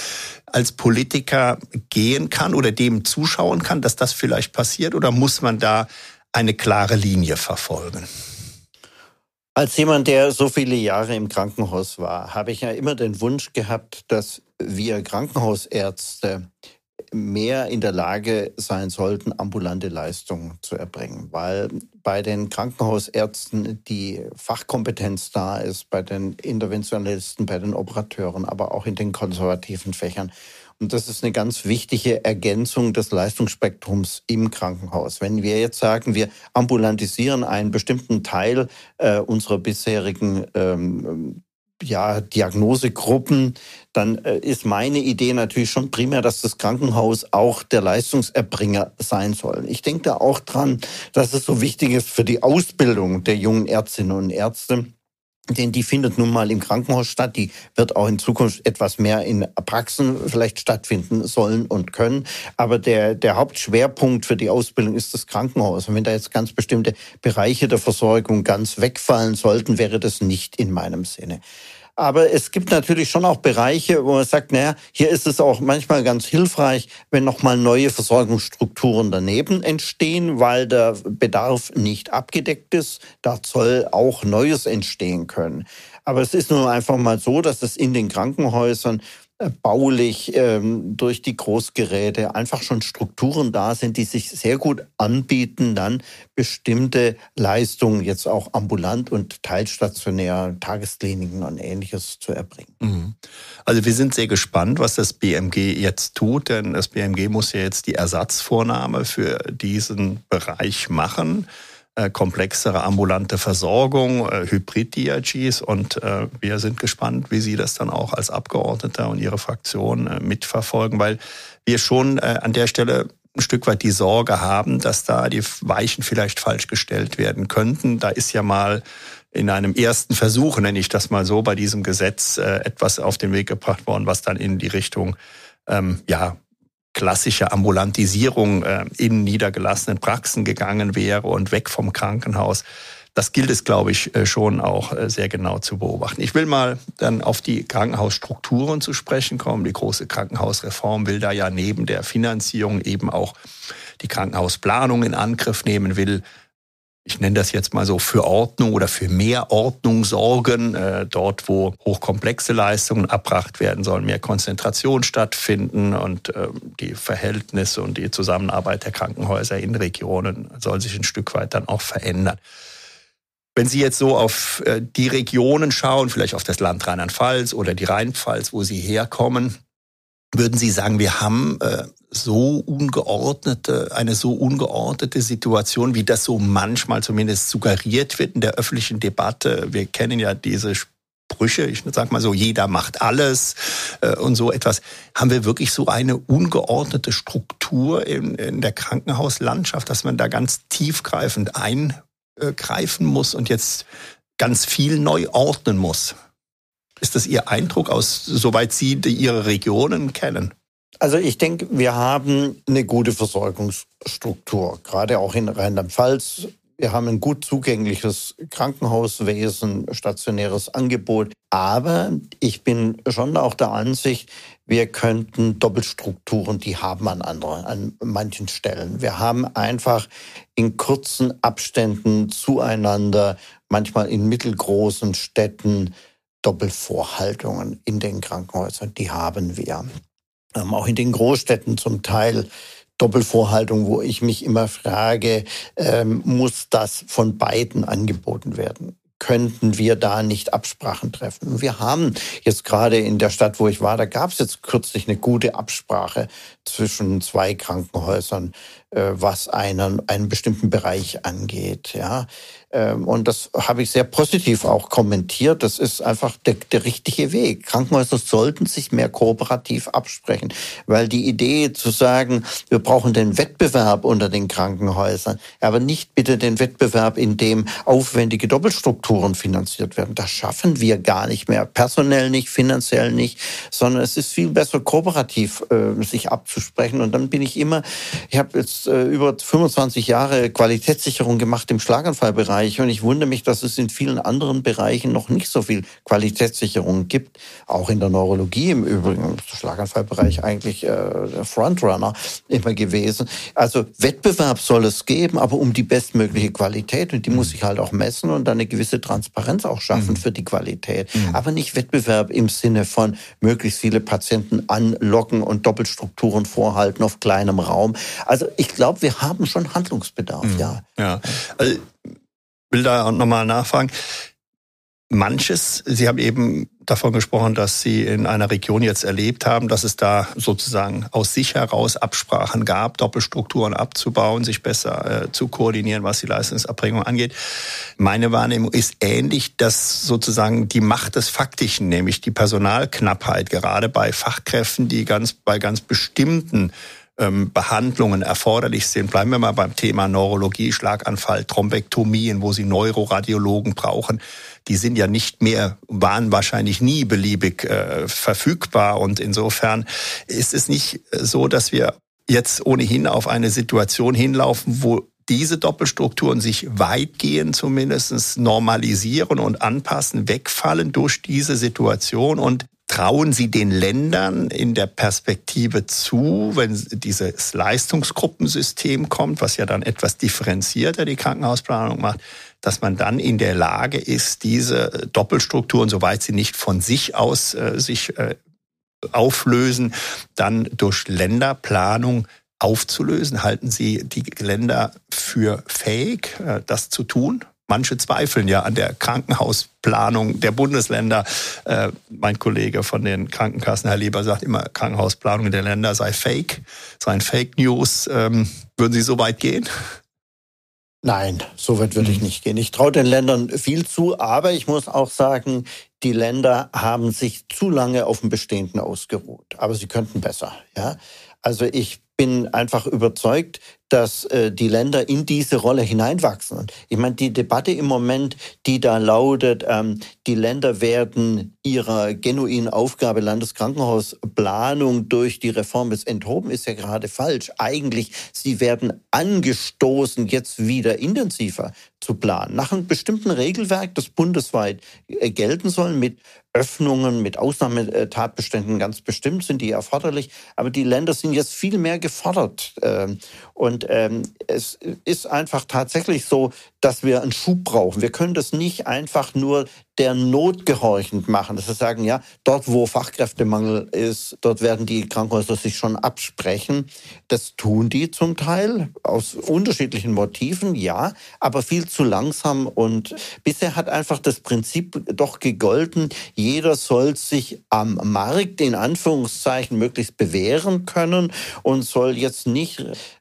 als Politiker gehen kann oder dem zuschauen kann, dass das vielleicht passiert, oder muss man da eine klare Linie verfolgen? Als jemand, der so viele Jahre im Krankenhaus war, habe ich ja immer den Wunsch gehabt, dass wir Krankenhausärzte mehr in der Lage sein sollten, ambulante Leistungen zu erbringen. Weil bei den Krankenhausärzten die Fachkompetenz da ist, bei den Interventionalisten, bei den Operateuren, aber auch in den konservativen Fächern. Und das ist eine ganz wichtige Ergänzung des Leistungsspektrums im Krankenhaus. Wenn wir jetzt sagen, wir ambulantisieren einen bestimmten Teil äh, unserer bisherigen ähm, ja, Diagnosegruppen, dann äh, ist meine Idee natürlich schon primär, dass das Krankenhaus auch der Leistungserbringer sein soll. Ich denke da auch dran, dass es so wichtig ist für die Ausbildung der jungen Ärztinnen und Ärzte. Denn die findet nun mal im Krankenhaus statt. Die wird auch in Zukunft etwas mehr in Praxen vielleicht stattfinden sollen und können. Aber der, der Hauptschwerpunkt für die Ausbildung ist das Krankenhaus. Und wenn da jetzt ganz bestimmte Bereiche der Versorgung ganz wegfallen sollten, wäre das nicht in meinem Sinne. Aber es gibt natürlich schon auch Bereiche, wo man sagt, naja, hier ist es auch manchmal ganz hilfreich, wenn nochmal neue Versorgungsstrukturen daneben entstehen, weil der Bedarf nicht abgedeckt ist. Da soll auch Neues entstehen können. Aber es ist nun einfach mal so, dass es in den Krankenhäusern baulich ähm, durch die Großgeräte einfach schon Strukturen da sind, die sich sehr gut anbieten, dann bestimmte Leistungen jetzt auch ambulant und teilstationär, Tageskliniken und Ähnliches zu erbringen. Also wir sind sehr gespannt, was das B M G jetzt tut, denn das B M G muss ja jetzt die Ersatzvornahme für diesen Bereich machen. Komplexere ambulante Versorgung, Hybrid-D R Gs und äh, wir sind gespannt, wie Sie das dann auch als Abgeordneter und Ihre Fraktion äh, mitverfolgen, weil wir schon äh, an der Stelle ein Stück weit die Sorge haben, dass da die Weichen vielleicht falsch gestellt werden könnten. Da ist ja mal in einem ersten Versuch, nenne ich das mal so, bei diesem Gesetz äh, etwas auf den Weg gebracht worden, was dann in die Richtung, ähm, ja, klassische Ambulantisierung äh, in niedergelassenen Praxen gegangen wäre und weg vom Krankenhaus. Das gilt es, glaube ich, schon auch sehr genau zu beobachten. Ich will mal dann auf die Krankenhausstrukturen zu sprechen kommen. Die große Krankenhausreform will da ja neben der Finanzierung eben auch die Krankenhausplanung in Angriff nehmen, will, ich nenne das jetzt mal so, für Ordnung oder für mehr Ordnung sorgen. Äh, dort, wo hochkomplexe Leistungen erbracht werden sollen, mehr Konzentration stattfinden und äh, die Verhältnisse und die Zusammenarbeit der Krankenhäuser in Regionen soll sich ein Stück weit dann auch verändern. Wenn Sie jetzt so auf äh, die Regionen schauen, vielleicht auf das Land Rheinland-Pfalz oder die Rheinpfalz, wo Sie herkommen, würden Sie sagen, wir haben äh, so ungeordnete, eine so ungeordnete Situation, wie das so manchmal zumindest suggeriert wird in der öffentlichen Debatte? Wir kennen ja diese Sprüche, ich sag mal so, jeder macht alles äh, und so etwas. Haben wir wirklich so eine ungeordnete Struktur in, in der Krankenhauslandschaft, dass man da ganz tiefgreifend eingreifen muss und jetzt ganz viel neu ordnen muss? Ist das Ihr Eindruck, aus, soweit Sie die, Ihre Regionen kennen? Also ich denke, wir haben eine gute Versorgungsstruktur, gerade auch in Rheinland-Pfalz. Wir haben ein gut zugängliches Krankenhauswesen, stationäres Angebot. Aber ich bin schon auch der Ansicht, wir könnten Doppelstrukturen, die haben an anderen, an manchen Stellen. Wir haben einfach in kurzen Abständen zueinander, manchmal in mittelgroßen Städten, Doppelvorhaltungen in den Krankenhäusern, die haben wir. Ähm, auch in den Großstädten zum Teil Doppelvorhaltung, wo ich mich immer frage, ähm, muss das von beiden angeboten werden? Könnten wir da nicht Absprachen treffen? Wir haben jetzt gerade in der Stadt, wo ich war, da gab es jetzt kürzlich eine gute Absprache zwischen zwei Krankenhäusern, äh, was einen, einen bestimmten Bereich angeht. Ja, ähm, und das habe ich sehr positiv auch kommentiert. Das ist einfach der, der richtige Weg. Krankenhäuser sollten sich mehr kooperativ absprechen, weil die Idee zu sagen, wir brauchen den Wettbewerb unter den Krankenhäusern, aber nicht bitte den Wettbewerb, in dem aufwendige Doppelstrukturen finanziert werden. Das schaffen wir gar nicht mehr, personell nicht, finanziell nicht, sondern es ist viel besser, kooperativ äh, sich abzusprechen. Und dann bin ich immer, ich habe jetzt äh, über fünfundzwanzig Jahre Qualitätssicherung gemacht im Schlaganfallbereich und ich wundere mich, dass es in vielen anderen Bereichen noch nicht so viel Qualitätssicherung gibt, auch in der Neurologie im Übrigen, der Schlaganfallbereich eigentlich äh, der Frontrunner immer gewesen. Also Wettbewerb soll es geben, aber um die bestmögliche Qualität, und die muss ich halt auch messen und dann eine gewisse Transparenz auch schaffen mhm. für die Qualität. Mhm. Aber nicht Wettbewerb im Sinne von möglichst viele Patienten anlocken und Doppelstrukturen vorhalten auf kleinem Raum. Also ich glaube, wir haben schon Handlungsbedarf, mhm. ja. Ja, also ich will da nochmal nachfragen. manches, Sie haben eben davon gesprochen, dass Sie in einer Region jetzt erlebt haben, dass es da sozusagen aus sich heraus Absprachen gab, Doppelstrukturen abzubauen, sich besser äh, zu koordinieren, was die Leistungserbringung angeht. Meine Wahrnehmung ist ähnlich, dass sozusagen die Macht des Faktischen, nämlich die Personalknappheit, gerade bei Fachkräften, die ganz bei ganz bestimmten ähm, Behandlungen erforderlich sind. Bleiben wir mal beim Thema Neurologie, Schlaganfall, Thrombektomien, wo Sie Neuroradiologen brauchen. Die sind ja nicht mehr, waren wahrscheinlich nie beliebig äh, verfügbar. Und insofern ist es nicht so, dass wir jetzt ohnehin auf eine Situation hinlaufen, wo diese Doppelstrukturen sich weitgehend zumindest normalisieren und anpassen, wegfallen durch diese Situation. Und trauen Sie den Ländern in der Perspektive zu, wenn dieses Leistungsgruppensystem kommt, was ja dann etwas differenzierter die Krankenhausplanung macht, dass man dann in der Lage ist, diese Doppelstrukturen, soweit sie nicht von sich aus äh, sich äh, auflösen, dann durch Länderplanung aufzulösen? Halten Sie die Länder für fähig, äh, das zu tun? Manche zweifeln ja an der Krankenhausplanung der Bundesländer. Äh, mein Kollege von den Krankenkassen, Herr Leber, sagt immer, Krankenhausplanung der Länder sei fake, seien Fake News. Ähm, würden Sie so weit gehen? Nein, so weit würde ich nicht gehen. Ich traue den Ländern viel zu, aber ich muss auch sagen, die Länder haben sich zu lange auf dem Bestehenden ausgeruht. Aber sie könnten besser. Ja? Also ich bin einfach überzeugt, dass äh, die Länder in diese Rolle hineinwachsen. Ich meine, die Debatte im Moment, die da lautet, ähm, die Länder werden ihrer genuinen Aufgabe Landeskrankenhausplanung durch die Reform jetzt enthoben, ist ja gerade falsch. Eigentlich, sie werden angestoßen, jetzt wieder intensiver zu planen. Nach einem bestimmten Regelwerk, das bundesweit äh, gelten soll, mit Öffnungen, mit Ausnahmetatbeständen ganz bestimmt sind die erforderlich. Aber die Länder sind jetzt viel mehr gefordert. Ähm, und ähm, es ist einfach tatsächlich so, dass wir einen Schub brauchen. Wir können das nicht einfach nur der Not gehorchend machen. Dass wir sagen, ja, dort, wo Fachkräftemangel ist, dort werden die Krankenhäuser sich schon absprechen. Das tun die zum Teil aus unterschiedlichen Motiven, ja, aber viel zu langsam. Und bisher hat einfach das Prinzip doch gegolten, jeder soll sich am Markt in Anführungszeichen möglichst bewähren können und soll jetzt nicht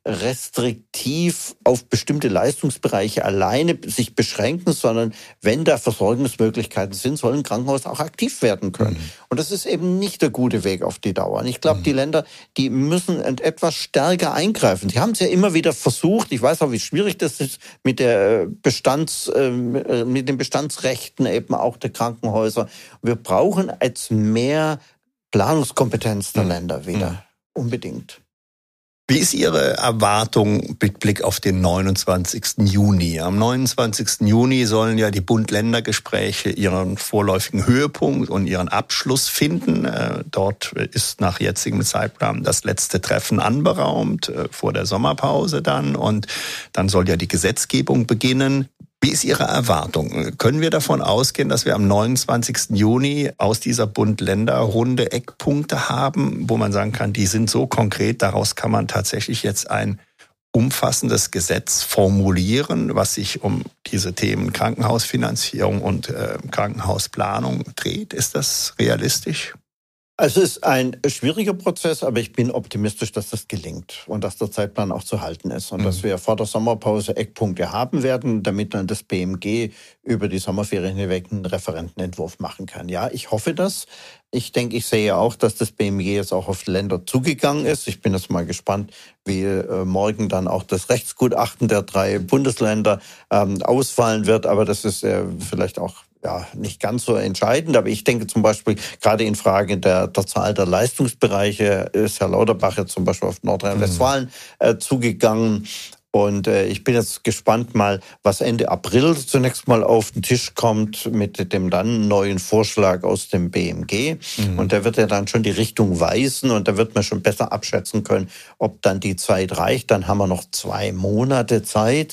restriktiv auf bestimmte Leistungsbereiche alleine sich beschränken, sondern wenn da Versorgungsmöglichkeiten sind, sollen Krankenhäuser auch aktiv werden können. Mhm. Und das ist eben nicht der gute Weg auf die Dauer. Und ich glaube, mhm. die Länder, die müssen etwas stärker eingreifen. Sie haben es ja immer wieder versucht. Ich weiß auch, wie schwierig das ist mit der Bestands, mit den Bestandsrechten eben auch der Krankenhäuser. Wir brauchen jetzt mehr Planungskompetenz der mhm. Länder wieder. Mhm. Unbedingt. Wie ist Ihre Erwartung mit Blick auf den neunundzwanzigsten Juni? Am neunundzwanzigsten Juni sollen ja die Bund-Länder-Gespräche ihren vorläufigen Höhepunkt und ihren Abschluss finden. Dort ist nach jetzigem Zeitplan das letzte Treffen anberaumt, vor der Sommerpause dann. Und dann soll ja die Gesetzgebung beginnen. Wie ist Ihre Erwartung? Können wir davon ausgehen, dass wir am neunundzwanzigsten Juni aus dieser Bund-Länder-Runde Eckpunkte haben, wo man sagen kann, die sind so konkret, daraus kann man tatsächlich jetzt ein umfassendes Gesetz formulieren, was sich um diese Themen Krankenhausfinanzierung und äh, Krankenhausplanung dreht? Ist das realistisch? Also es ist ein schwieriger Prozess, aber ich bin optimistisch, dass das gelingt und dass der Zeitplan auch zu halten ist und mhm. dass wir vor der Sommerpause Eckpunkte haben werden, damit dann das B M G über die Sommerferien hinweg einen Referentenentwurf machen kann. Ja, ich hoffe das. Ich denke, ich sehe auch, dass das B M G jetzt auch auf Länder zugegangen ist. Ich bin jetzt mal gespannt, wie äh, morgen dann auch das Rechtsgutachten der drei Bundesländer ähm, ausfallen wird. Aber das ist äh, vielleicht auch ja, nicht ganz so entscheidend, aber ich denke zum Beispiel, gerade in Frage der, der Zahl der Leistungsbereiche ist Herr Lauterbach jetzt zum Beispiel auf Nordrhein-Westfalen mhm. äh, zugegangen. Und äh, ich bin jetzt gespannt mal, was Ende April zunächst mal auf den Tisch kommt mit dem dann neuen Vorschlag aus dem B M G. Mhm. Und der wird ja dann schon die Richtung weisen und da wird man schon besser abschätzen können, ob dann die Zeit reicht. Dann haben wir noch zwei Monate Zeit.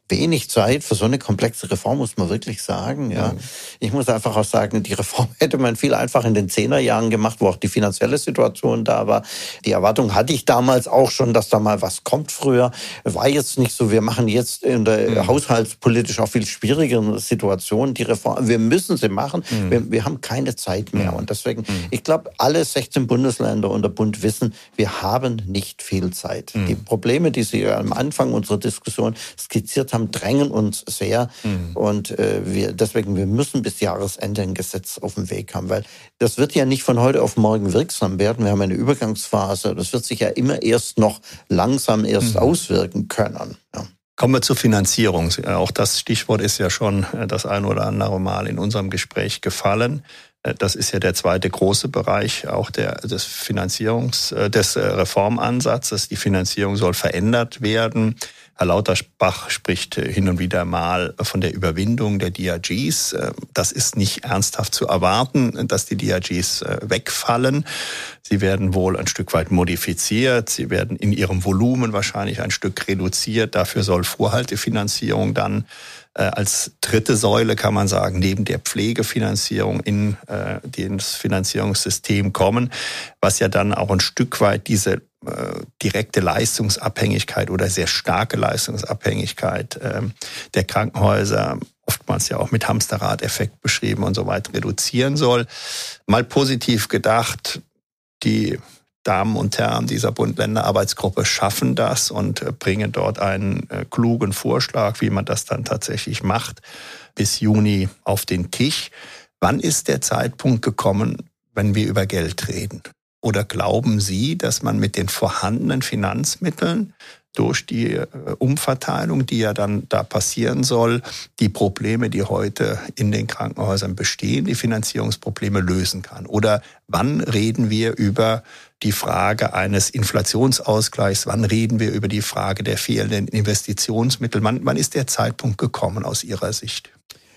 wenig Zeit für so eine komplexe Reform, muss man wirklich sagen. Ja. Mhm. Ich muss einfach auch sagen, die Reform hätte man viel einfacher in den Zehnerjahren gemacht, wo auch die finanzielle Situation da war. Die Erwartung hatte ich damals auch schon, dass da mal was kommt früher. War jetzt nicht so. Wir machen jetzt in der mhm. haushaltspolitisch auch viel schwierigeren Situation die Reform. Wir müssen sie machen. Mhm. Wir, wir haben keine Zeit mehr. Mhm. Und deswegen, mhm. ich glaube, alle sechzehn Bundesländer und der Bund wissen, wir haben nicht viel Zeit. Mhm. Die Probleme, die Sie am Anfang unserer Diskussion skizziert haben, drängen uns sehr. Mhm. Und äh, wir, deswegen, wir müssen bis Jahresende ein Gesetz auf den Weg haben, weil das wird ja nicht von heute auf morgen wirksam werden. Wir haben eine Übergangsphase. Das wird sich ja immer erst noch langsam erst mhm. auswirken können. Ja. Kommen wir zur Finanzierung. Auch das Stichwort ist ja schon das ein oder andere Mal in unserem Gespräch gefallen. Das ist ja der zweite große Bereich auch der, des Finanzierungs-, des Reformansatzes. Die Finanzierung soll verändert werden. Herr Lauterbach spricht hin und wieder mal von der Überwindung der D R Gs. Das ist nicht ernsthaft zu erwarten, dass die D R Gs wegfallen. Sie werden wohl ein Stück weit modifiziert. Sie werden in ihrem Volumen wahrscheinlich ein Stück reduziert. Dafür soll Vorhaltefinanzierung dann als dritte Säule, kann man sagen, neben der Pflegefinanzierung in äh, das Finanzierungssystem kommen, was ja dann auch ein Stück weit diese äh, direkte Leistungsabhängigkeit oder sehr starke Leistungsabhängigkeit äh, der Krankenhäuser, oftmals ja auch mit Hamsterrad-Effekt beschrieben und so weiter, reduzieren soll. Mal positiv gedacht, die Damen und Herren dieser Bund-Länder-Arbeitsgruppe schaffen das und bringen dort einen äh, klugen Vorschlag, wie man das dann tatsächlich macht, bis Juni auf den Tisch. Wann ist der Zeitpunkt gekommen, wenn wir über Geld reden? Oder glauben Sie, dass man mit den vorhandenen Finanzmitteln durch die äh, Umverteilung, die ja dann da passieren soll, die Probleme, die heute in den Krankenhäusern bestehen, die Finanzierungsprobleme lösen kann? Oder wann reden wir über die Frage eines Inflationsausgleichs? Wann reden wir über die Frage der fehlenden Investitionsmittel? Wann, wann ist der Zeitpunkt gekommen aus Ihrer Sicht?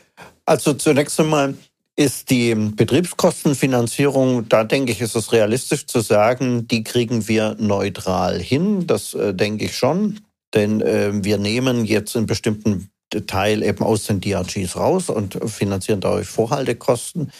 Also zunächst einmal ist die Betriebskostenfinanzierung, da denke ich, ist es realistisch zu sagen, die kriegen wir neutral hin. Das äh, denke ich schon, denn äh, wir nehmen jetzt einen bestimmten Teil eben aus den D R Gs raus und finanzieren dadurch Vorhaltekosten.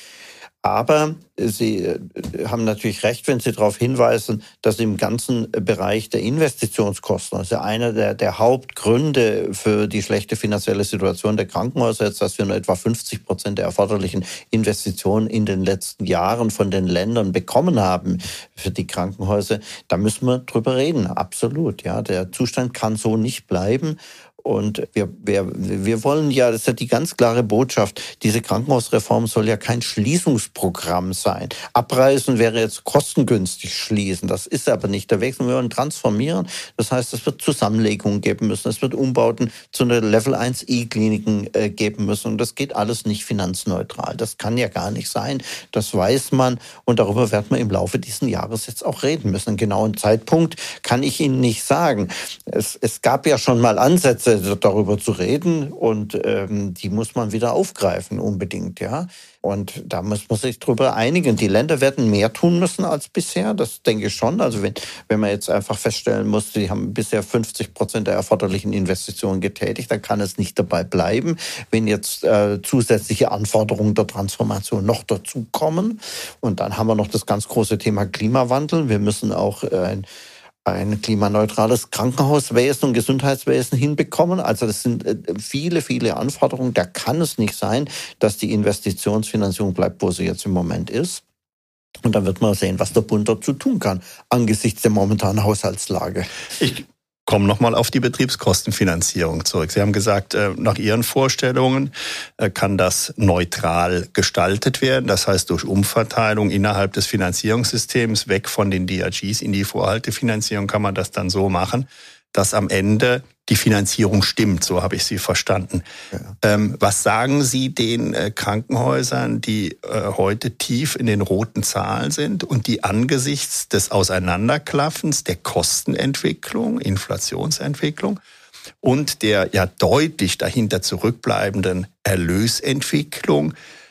Aber Sie haben natürlich recht, wenn Sie darauf hinweisen, dass im ganzen Bereich der Investitionskosten, also einer der, der Hauptgründe für die schlechte finanzielle Situation der Krankenhäuser ist, dass wir nur etwa fünfzig Prozent der erforderlichen Investitionen in den letzten Jahren von den Ländern bekommen haben für die Krankenhäuser. Da müssen wir drüber reden, absolut. Ja, der Zustand kann so nicht bleiben. Und wir, wir, wir wollen ja, das ist ja die ganz klare Botschaft, diese Krankenhausreform soll ja kein Schließungsprogramm sein. Abreißen wäre jetzt kostengünstig schließen, das ist aber nicht der Weg, sondern wir wollen transformieren. Das heißt, es wird Zusammenlegungen geben müssen, es wird Umbauten zu einer Level eins E-Kliniken äh, geben müssen und das geht alles nicht finanzneutral. Das kann ja gar nicht sein, das weiß man und darüber werden wir im Laufe dieses Jahres jetzt auch reden müssen. Einen genauen Zeitpunkt kann ich Ihnen nicht sagen. Es, es gab ja schon mal Ansätze, darüber zu reden und ähm, die muss man wieder aufgreifen unbedingt, ja. Und da muss man sich drüber einigen. Die Länder werden mehr tun müssen als bisher, das denke ich schon. Also wenn, wenn man jetzt einfach feststellen muss, die haben bisher fünfzig Prozent der erforderlichen Investitionen getätigt, dann kann es nicht dabei bleiben. Wenn jetzt äh, zusätzliche Anforderungen der Transformation noch dazukommen und dann haben wir noch das ganz große Thema Klimawandel. Wir müssen auch äh, ein ein klimaneutrales Krankenhauswesen und Gesundheitswesen hinbekommen. Also das sind viele, viele Anforderungen. Da kann es nicht sein, dass die Investitionsfinanzierung bleibt, wo sie jetzt im Moment ist. Und dann wird man sehen, was der Bund dazu tun kann, angesichts der momentanen Haushaltslage. Ich komme nochmal auf die Betriebskostenfinanzierung zurück. Sie haben gesagt, nach Ihren Vorstellungen kann das neutral gestaltet werden. Das heißt, durch Umverteilung innerhalb des Finanzierungssystems weg von den D R Gs in die Vorhaltefinanzierung kann man das dann so machen, dass am Ende die Finanzierung stimmt. So habe ich Sie verstanden. Ja. Ähm, was sagen Sie den äh, Krankenhäusern, die äh, heute tief in den roten Zahlen sind und die angesichts des Auseinanderklaffens der Kostenentwicklung, Inflationsentwicklung und der ja deutlich dahinter zurückbleibenden Erlösentwicklung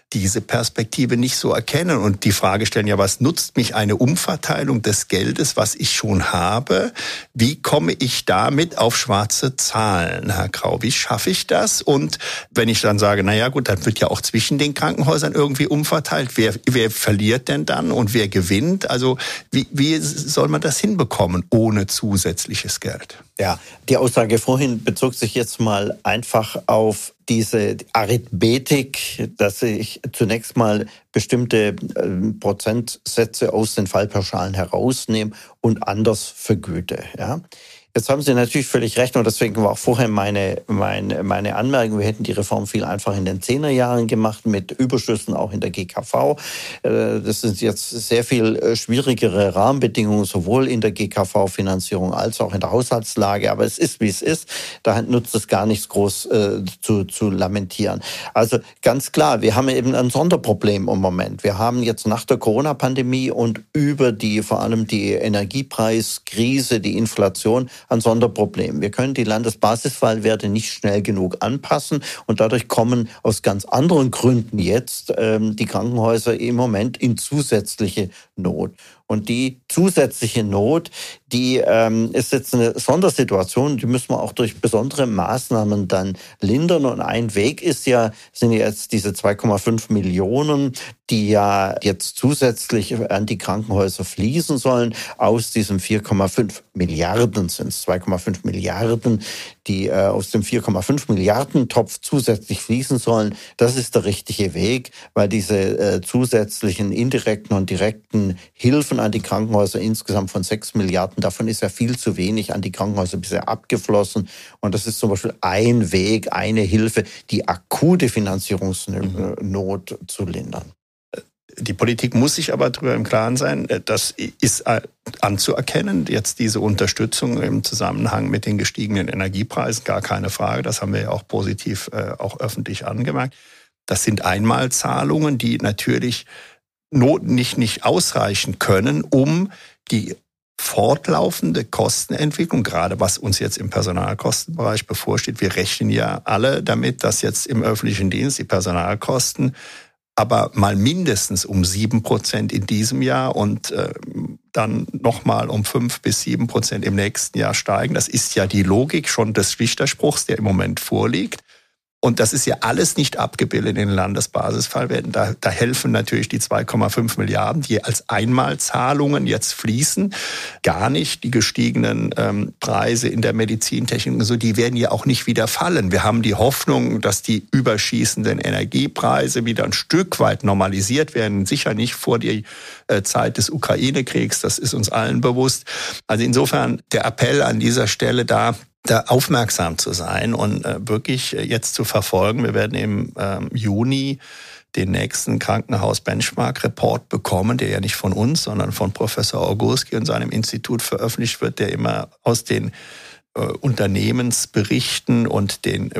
diese Perspektive nicht so erkennen und die Frage stellen, ja, was nutzt mich eine Umverteilung des Geldes, was ich schon habe? Wie komme ich damit auf schwarze Zahlen, Herr Grau? Wie schaffe ich das? Und wenn ich dann sage, na ja, gut, dann wird ja auch zwischen den Krankenhäusern irgendwie umverteilt. Wer, wer verliert denn dann und wer gewinnt? Also wie, wie soll man das hinbekommen ohne zusätzliches Geld? Ja, die Aussage vorhin bezog sich jetzt mal einfach auf diese Arithmetik, dass ich zunächst mal bestimmte äh, Prozentsätze aus den Fallpauschalen herausnehme und anders vergüte. Ja. Jetzt haben Sie natürlich völlig recht und deswegen war auch vorher meine, meine, meine Anmerkung, wir hätten die Reform viel einfacher in den Zehnerjahren gemacht, mit Überschüssen auch in der G K V. Das sind jetzt sehr viel schwierigere Rahmenbedingungen, sowohl in der G K V-Finanzierung als auch in der Haushaltslage. Aber es ist, wie es ist. Da nutzt es gar nichts groß äh, zu, zu lamentieren. Also ganz klar, wir haben eben ein Sonderproblem im Moment. Wir haben jetzt nach der Corona-Pandemie und über die, vor allem die Energiepreiskrise, die Inflation, ein Sonderproblem. Wir können die Landesbasisfallwerte nicht schnell genug anpassen und dadurch kommen aus ganz anderen Gründen jetzt ähm, die Krankenhäuser im Moment in zusätzliche Not. Und die zusätzliche Not, die ähm, ist jetzt eine Sondersituation, die müssen wir auch durch besondere Maßnahmen dann lindern. Und ein Weg ist ja, sind jetzt diese zwei Komma fünf Millionen, die ja jetzt zusätzlich an die Krankenhäuser fließen sollen. Aus diesem vier Komma fünf Milliarden sind es zwei Komma fünf Milliarden, die äh, aus dem vier Komma fünf Milliarden Topf zusätzlich fließen sollen. Das ist der richtige Weg, weil diese äh, zusätzlichen indirekten und direkten Hilfen an die Krankenhäuser insgesamt von sechs Milliarden, davon ist ja viel zu wenig an die Krankenhäuser bisher abgeflossen. Und das ist zum Beispiel ein Weg, eine Hilfe, die akute Finanzierungsnot mhm. zu lindern. Die Politik muss sich aber darüber im Klaren sein, das ist anzuerkennen, jetzt diese Unterstützung im Zusammenhang mit den gestiegenen Energiepreisen, gar keine Frage, das haben wir ja auch positiv äh, auch öffentlich angemerkt. Das sind Einmalzahlungen, die natürlich not nicht, nicht ausreichen können, um die fortlaufende Kostenentwicklung, gerade was uns jetzt im Personalkostenbereich bevorsteht. Wir rechnen ja alle damit, dass jetzt im öffentlichen Dienst die Personalkosten aber mal mindestens um sieben Prozent in diesem Jahr und äh, dann nochmal um fünf bis sieben Prozent im nächsten Jahr steigen. Das ist ja die Logik schon des Richterspruchs, der im Moment vorliegt. Und das ist ja alles nicht abgebildet in den Landesbasisfallwerten. Da, da helfen natürlich die zwei Komma fünf Milliarden, die als Einmalzahlungen jetzt fließen, gar nicht. Die gestiegenen ähm, Preise in der Medizintechnik und so, die werden ja auch nicht wieder fallen. Wir haben die Hoffnung, dass die überschießenden Energiepreise wieder ein Stück weit normalisiert werden. Sicher nicht vor die äh, Zeit des Ukraine-Kriegs, das ist uns allen bewusst. Also insofern der Appell an dieser Stelle da, da aufmerksam zu sein und äh, wirklich jetzt zu verfolgen. Wir werden im ähm, Juni den nächsten Krankenhaus-Benchmark-Report bekommen, der ja nicht von uns, sondern von Professor Augurski und seinem Institut veröffentlicht wird, der immer aus den äh, Unternehmensberichten und den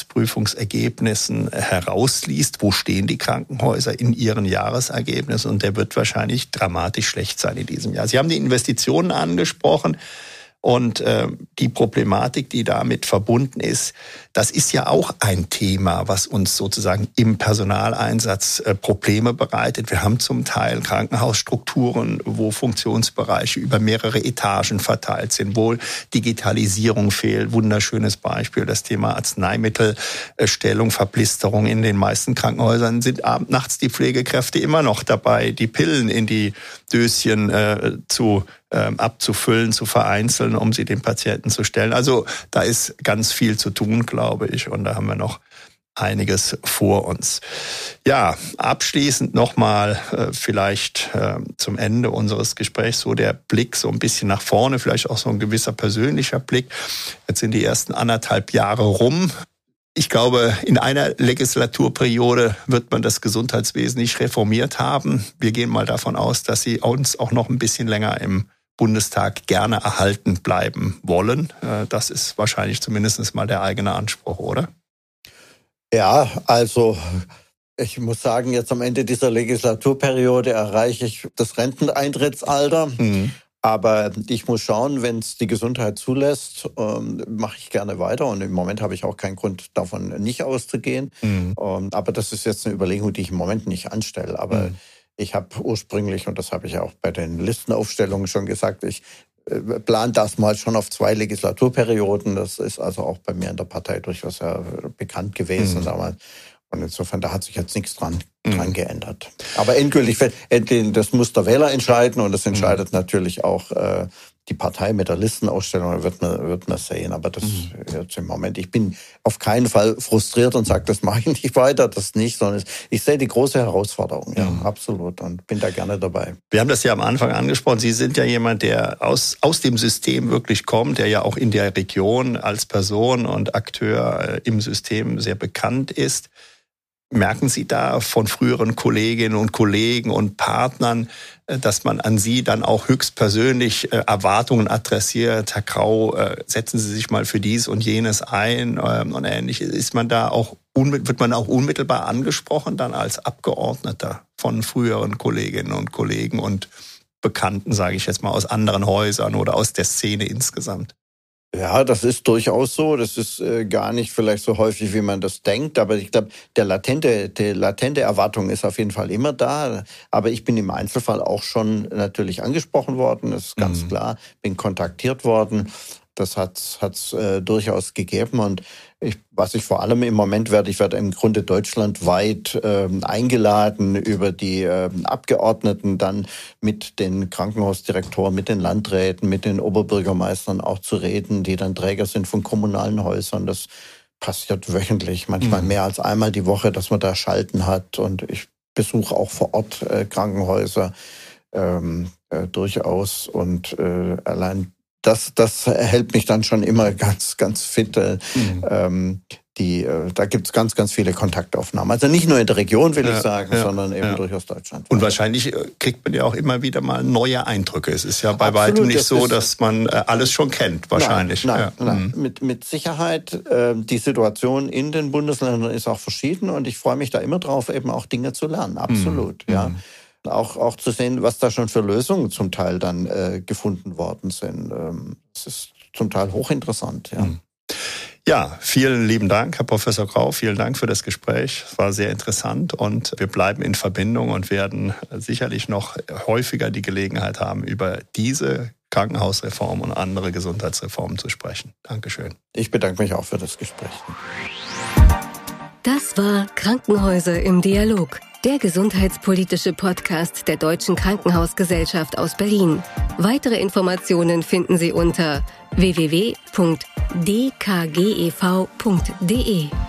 Wirtschaftsprüfungsergebnissen herausliest, wo stehen die Krankenhäuser in ihren Jahresergebnissen, und der wird wahrscheinlich dramatisch schlecht sein in diesem Jahr. Sie haben die Investitionen angesprochen. Und äh, die Problematik, die damit verbunden ist, das ist ja auch ein Thema, was uns sozusagen im Personaleinsatz äh, Probleme bereitet. Wir haben zum Teil Krankenhausstrukturen, wo Funktionsbereiche über mehrere Etagen verteilt sind, wo Digitalisierung fehlt. Wunderschönes Beispiel, das Thema Arzneimittelstellung, Verblisterung. In den meisten Krankenhäusern sind abends, nachts die Pflegekräfte immer noch dabei, die Pillen in die Döschen äh, zu ähm, abzufüllen, zu vereinzeln, um sie dem Patienten zu stellen. Also da ist ganz viel zu tun, glaube ich, und da haben wir noch einiges vor uns. Ja, abschließend nochmal äh, vielleicht äh, zum Ende unseres Gesprächs so der Blick so ein bisschen nach vorne, vielleicht auch so ein gewisser persönlicher Blick. Jetzt sind die ersten anderthalb Jahre rum. Ich glaube, in einer Legislaturperiode wird man das Gesundheitswesen nicht reformiert haben. Wir gehen mal davon aus, dass Sie uns auch noch ein bisschen länger im Bundestag gerne erhalten bleiben wollen. Das ist wahrscheinlich zumindest mal der eigene Anspruch, oder? Ja, also ich muss sagen, jetzt am Ende dieser Legislaturperiode erreiche ich das Renteneintrittsalter. Mhm. Aber ich muss schauen, wenn es die Gesundheit zulässt, ähm, mache ich gerne weiter. Und im Moment habe ich auch keinen Grund, davon nicht auszugehen. Mhm. Ähm, aber das ist jetzt eine Überlegung, die ich im Moment nicht anstelle. Aber mhm. ich habe ursprünglich, und das habe ich auch bei den Listenaufstellungen schon gesagt, ich äh, plane das mal schon auf zwei Legislaturperioden. Das ist also auch bei mir in der Partei durchaus ja bekannt gewesen mhm. damals. Und insofern, da hat sich jetzt nichts dran, dran mhm. geändert. Aber endgültig, das muss der Wähler entscheiden und das entscheidet mhm. natürlich auch äh, die Partei mit der Listenausstellung, da wird man, wird man sehen. Aber das mhm. jetzt im Moment, ich bin auf keinen Fall frustriert und sage, das mache ich nicht weiter, das nicht, sondern ich sehe die große Herausforderung, ja, mhm. absolut, und bin da gerne dabei. Wir haben das ja am Anfang angesprochen, Sie sind ja jemand, der aus, aus dem System wirklich kommt, der ja auch in der Region als Person und Akteur im System sehr bekannt ist. Merken Sie da von früheren Kolleginnen und Kollegen und Partnern, dass man an Sie dann auch höchstpersönlich Erwartungen adressiert? Herr Grau, setzen Sie sich mal für dies und jenes ein und ähnliches. Ist man da auch, wird man auch unmittelbar angesprochen dann als Abgeordneter von früheren Kolleginnen und Kollegen und Bekannten, sage ich jetzt mal, aus anderen Häusern oder aus der Szene insgesamt? Ja, das ist durchaus so. Das ist äh, gar nicht vielleicht so häufig, wie man das denkt. Aber ich glaube, der latente, die latente Erwartung ist auf jeden Fall immer da. Aber ich bin im Einzelfall auch schon natürlich angesprochen worden. Das ist ganz mhm. klar. Bin kontaktiert worden. Das hat's, hat's äh, durchaus gegeben. Und ich, was ich vor allem im Moment werde, ich werde im Grunde deutschlandweit ähm, eingeladen, über die ähm, Abgeordneten dann mit den Krankenhausdirektoren, mit den Landräten, mit den Oberbürgermeistern auch zu reden, die dann Träger sind von kommunalen Häusern. Das passiert wöchentlich, manchmal mhm. mehr als einmal die Woche, dass man da Schalten hat. Und ich besuche auch vor Ort äh, Krankenhäuser ähm, äh, durchaus. Und äh, allein Das, das hält mich dann schon immer ganz, ganz fit. Mhm. Ähm, die, äh, da gibt's ganz, ganz viele Kontaktaufnahmen. Also nicht nur in der Region, will ja, ich sagen, ja, sondern eben ja. durchaus Deutschland. Und wahrscheinlich kriegt man ja auch immer wieder mal neue Eindrücke. Es ist ja bei Absolut, weitem nicht das so, dass man alles schon kennt, wahrscheinlich. Nein, nein, ja. nein. Mhm. Mit, mit Sicherheit. Äh, die Situation in den Bundesländern ist auch verschieden und ich freue mich da immer drauf, eben auch Dinge zu lernen. Absolut, mhm. ja. Auch, auch zu sehen, was da schon für Lösungen zum Teil dann äh, gefunden worden sind. Ähm, das ist zum Teil hochinteressant. Ja. ja, vielen lieben Dank, Herr Professor Grau. Vielen Dank für das Gespräch. Es war sehr interessant und wir bleiben in Verbindung und werden sicherlich noch häufiger die Gelegenheit haben, über diese Krankenhausreform und andere Gesundheitsreformen zu sprechen. Dankeschön. Ich bedanke mich auch für das Gespräch. Das war Krankenhäuser im Dialog, der gesundheitspolitische Podcast der Deutschen Krankenhausgesellschaft aus Berlin. Weitere Informationen finden Sie unter w w w punkt d k g e v punkt d e.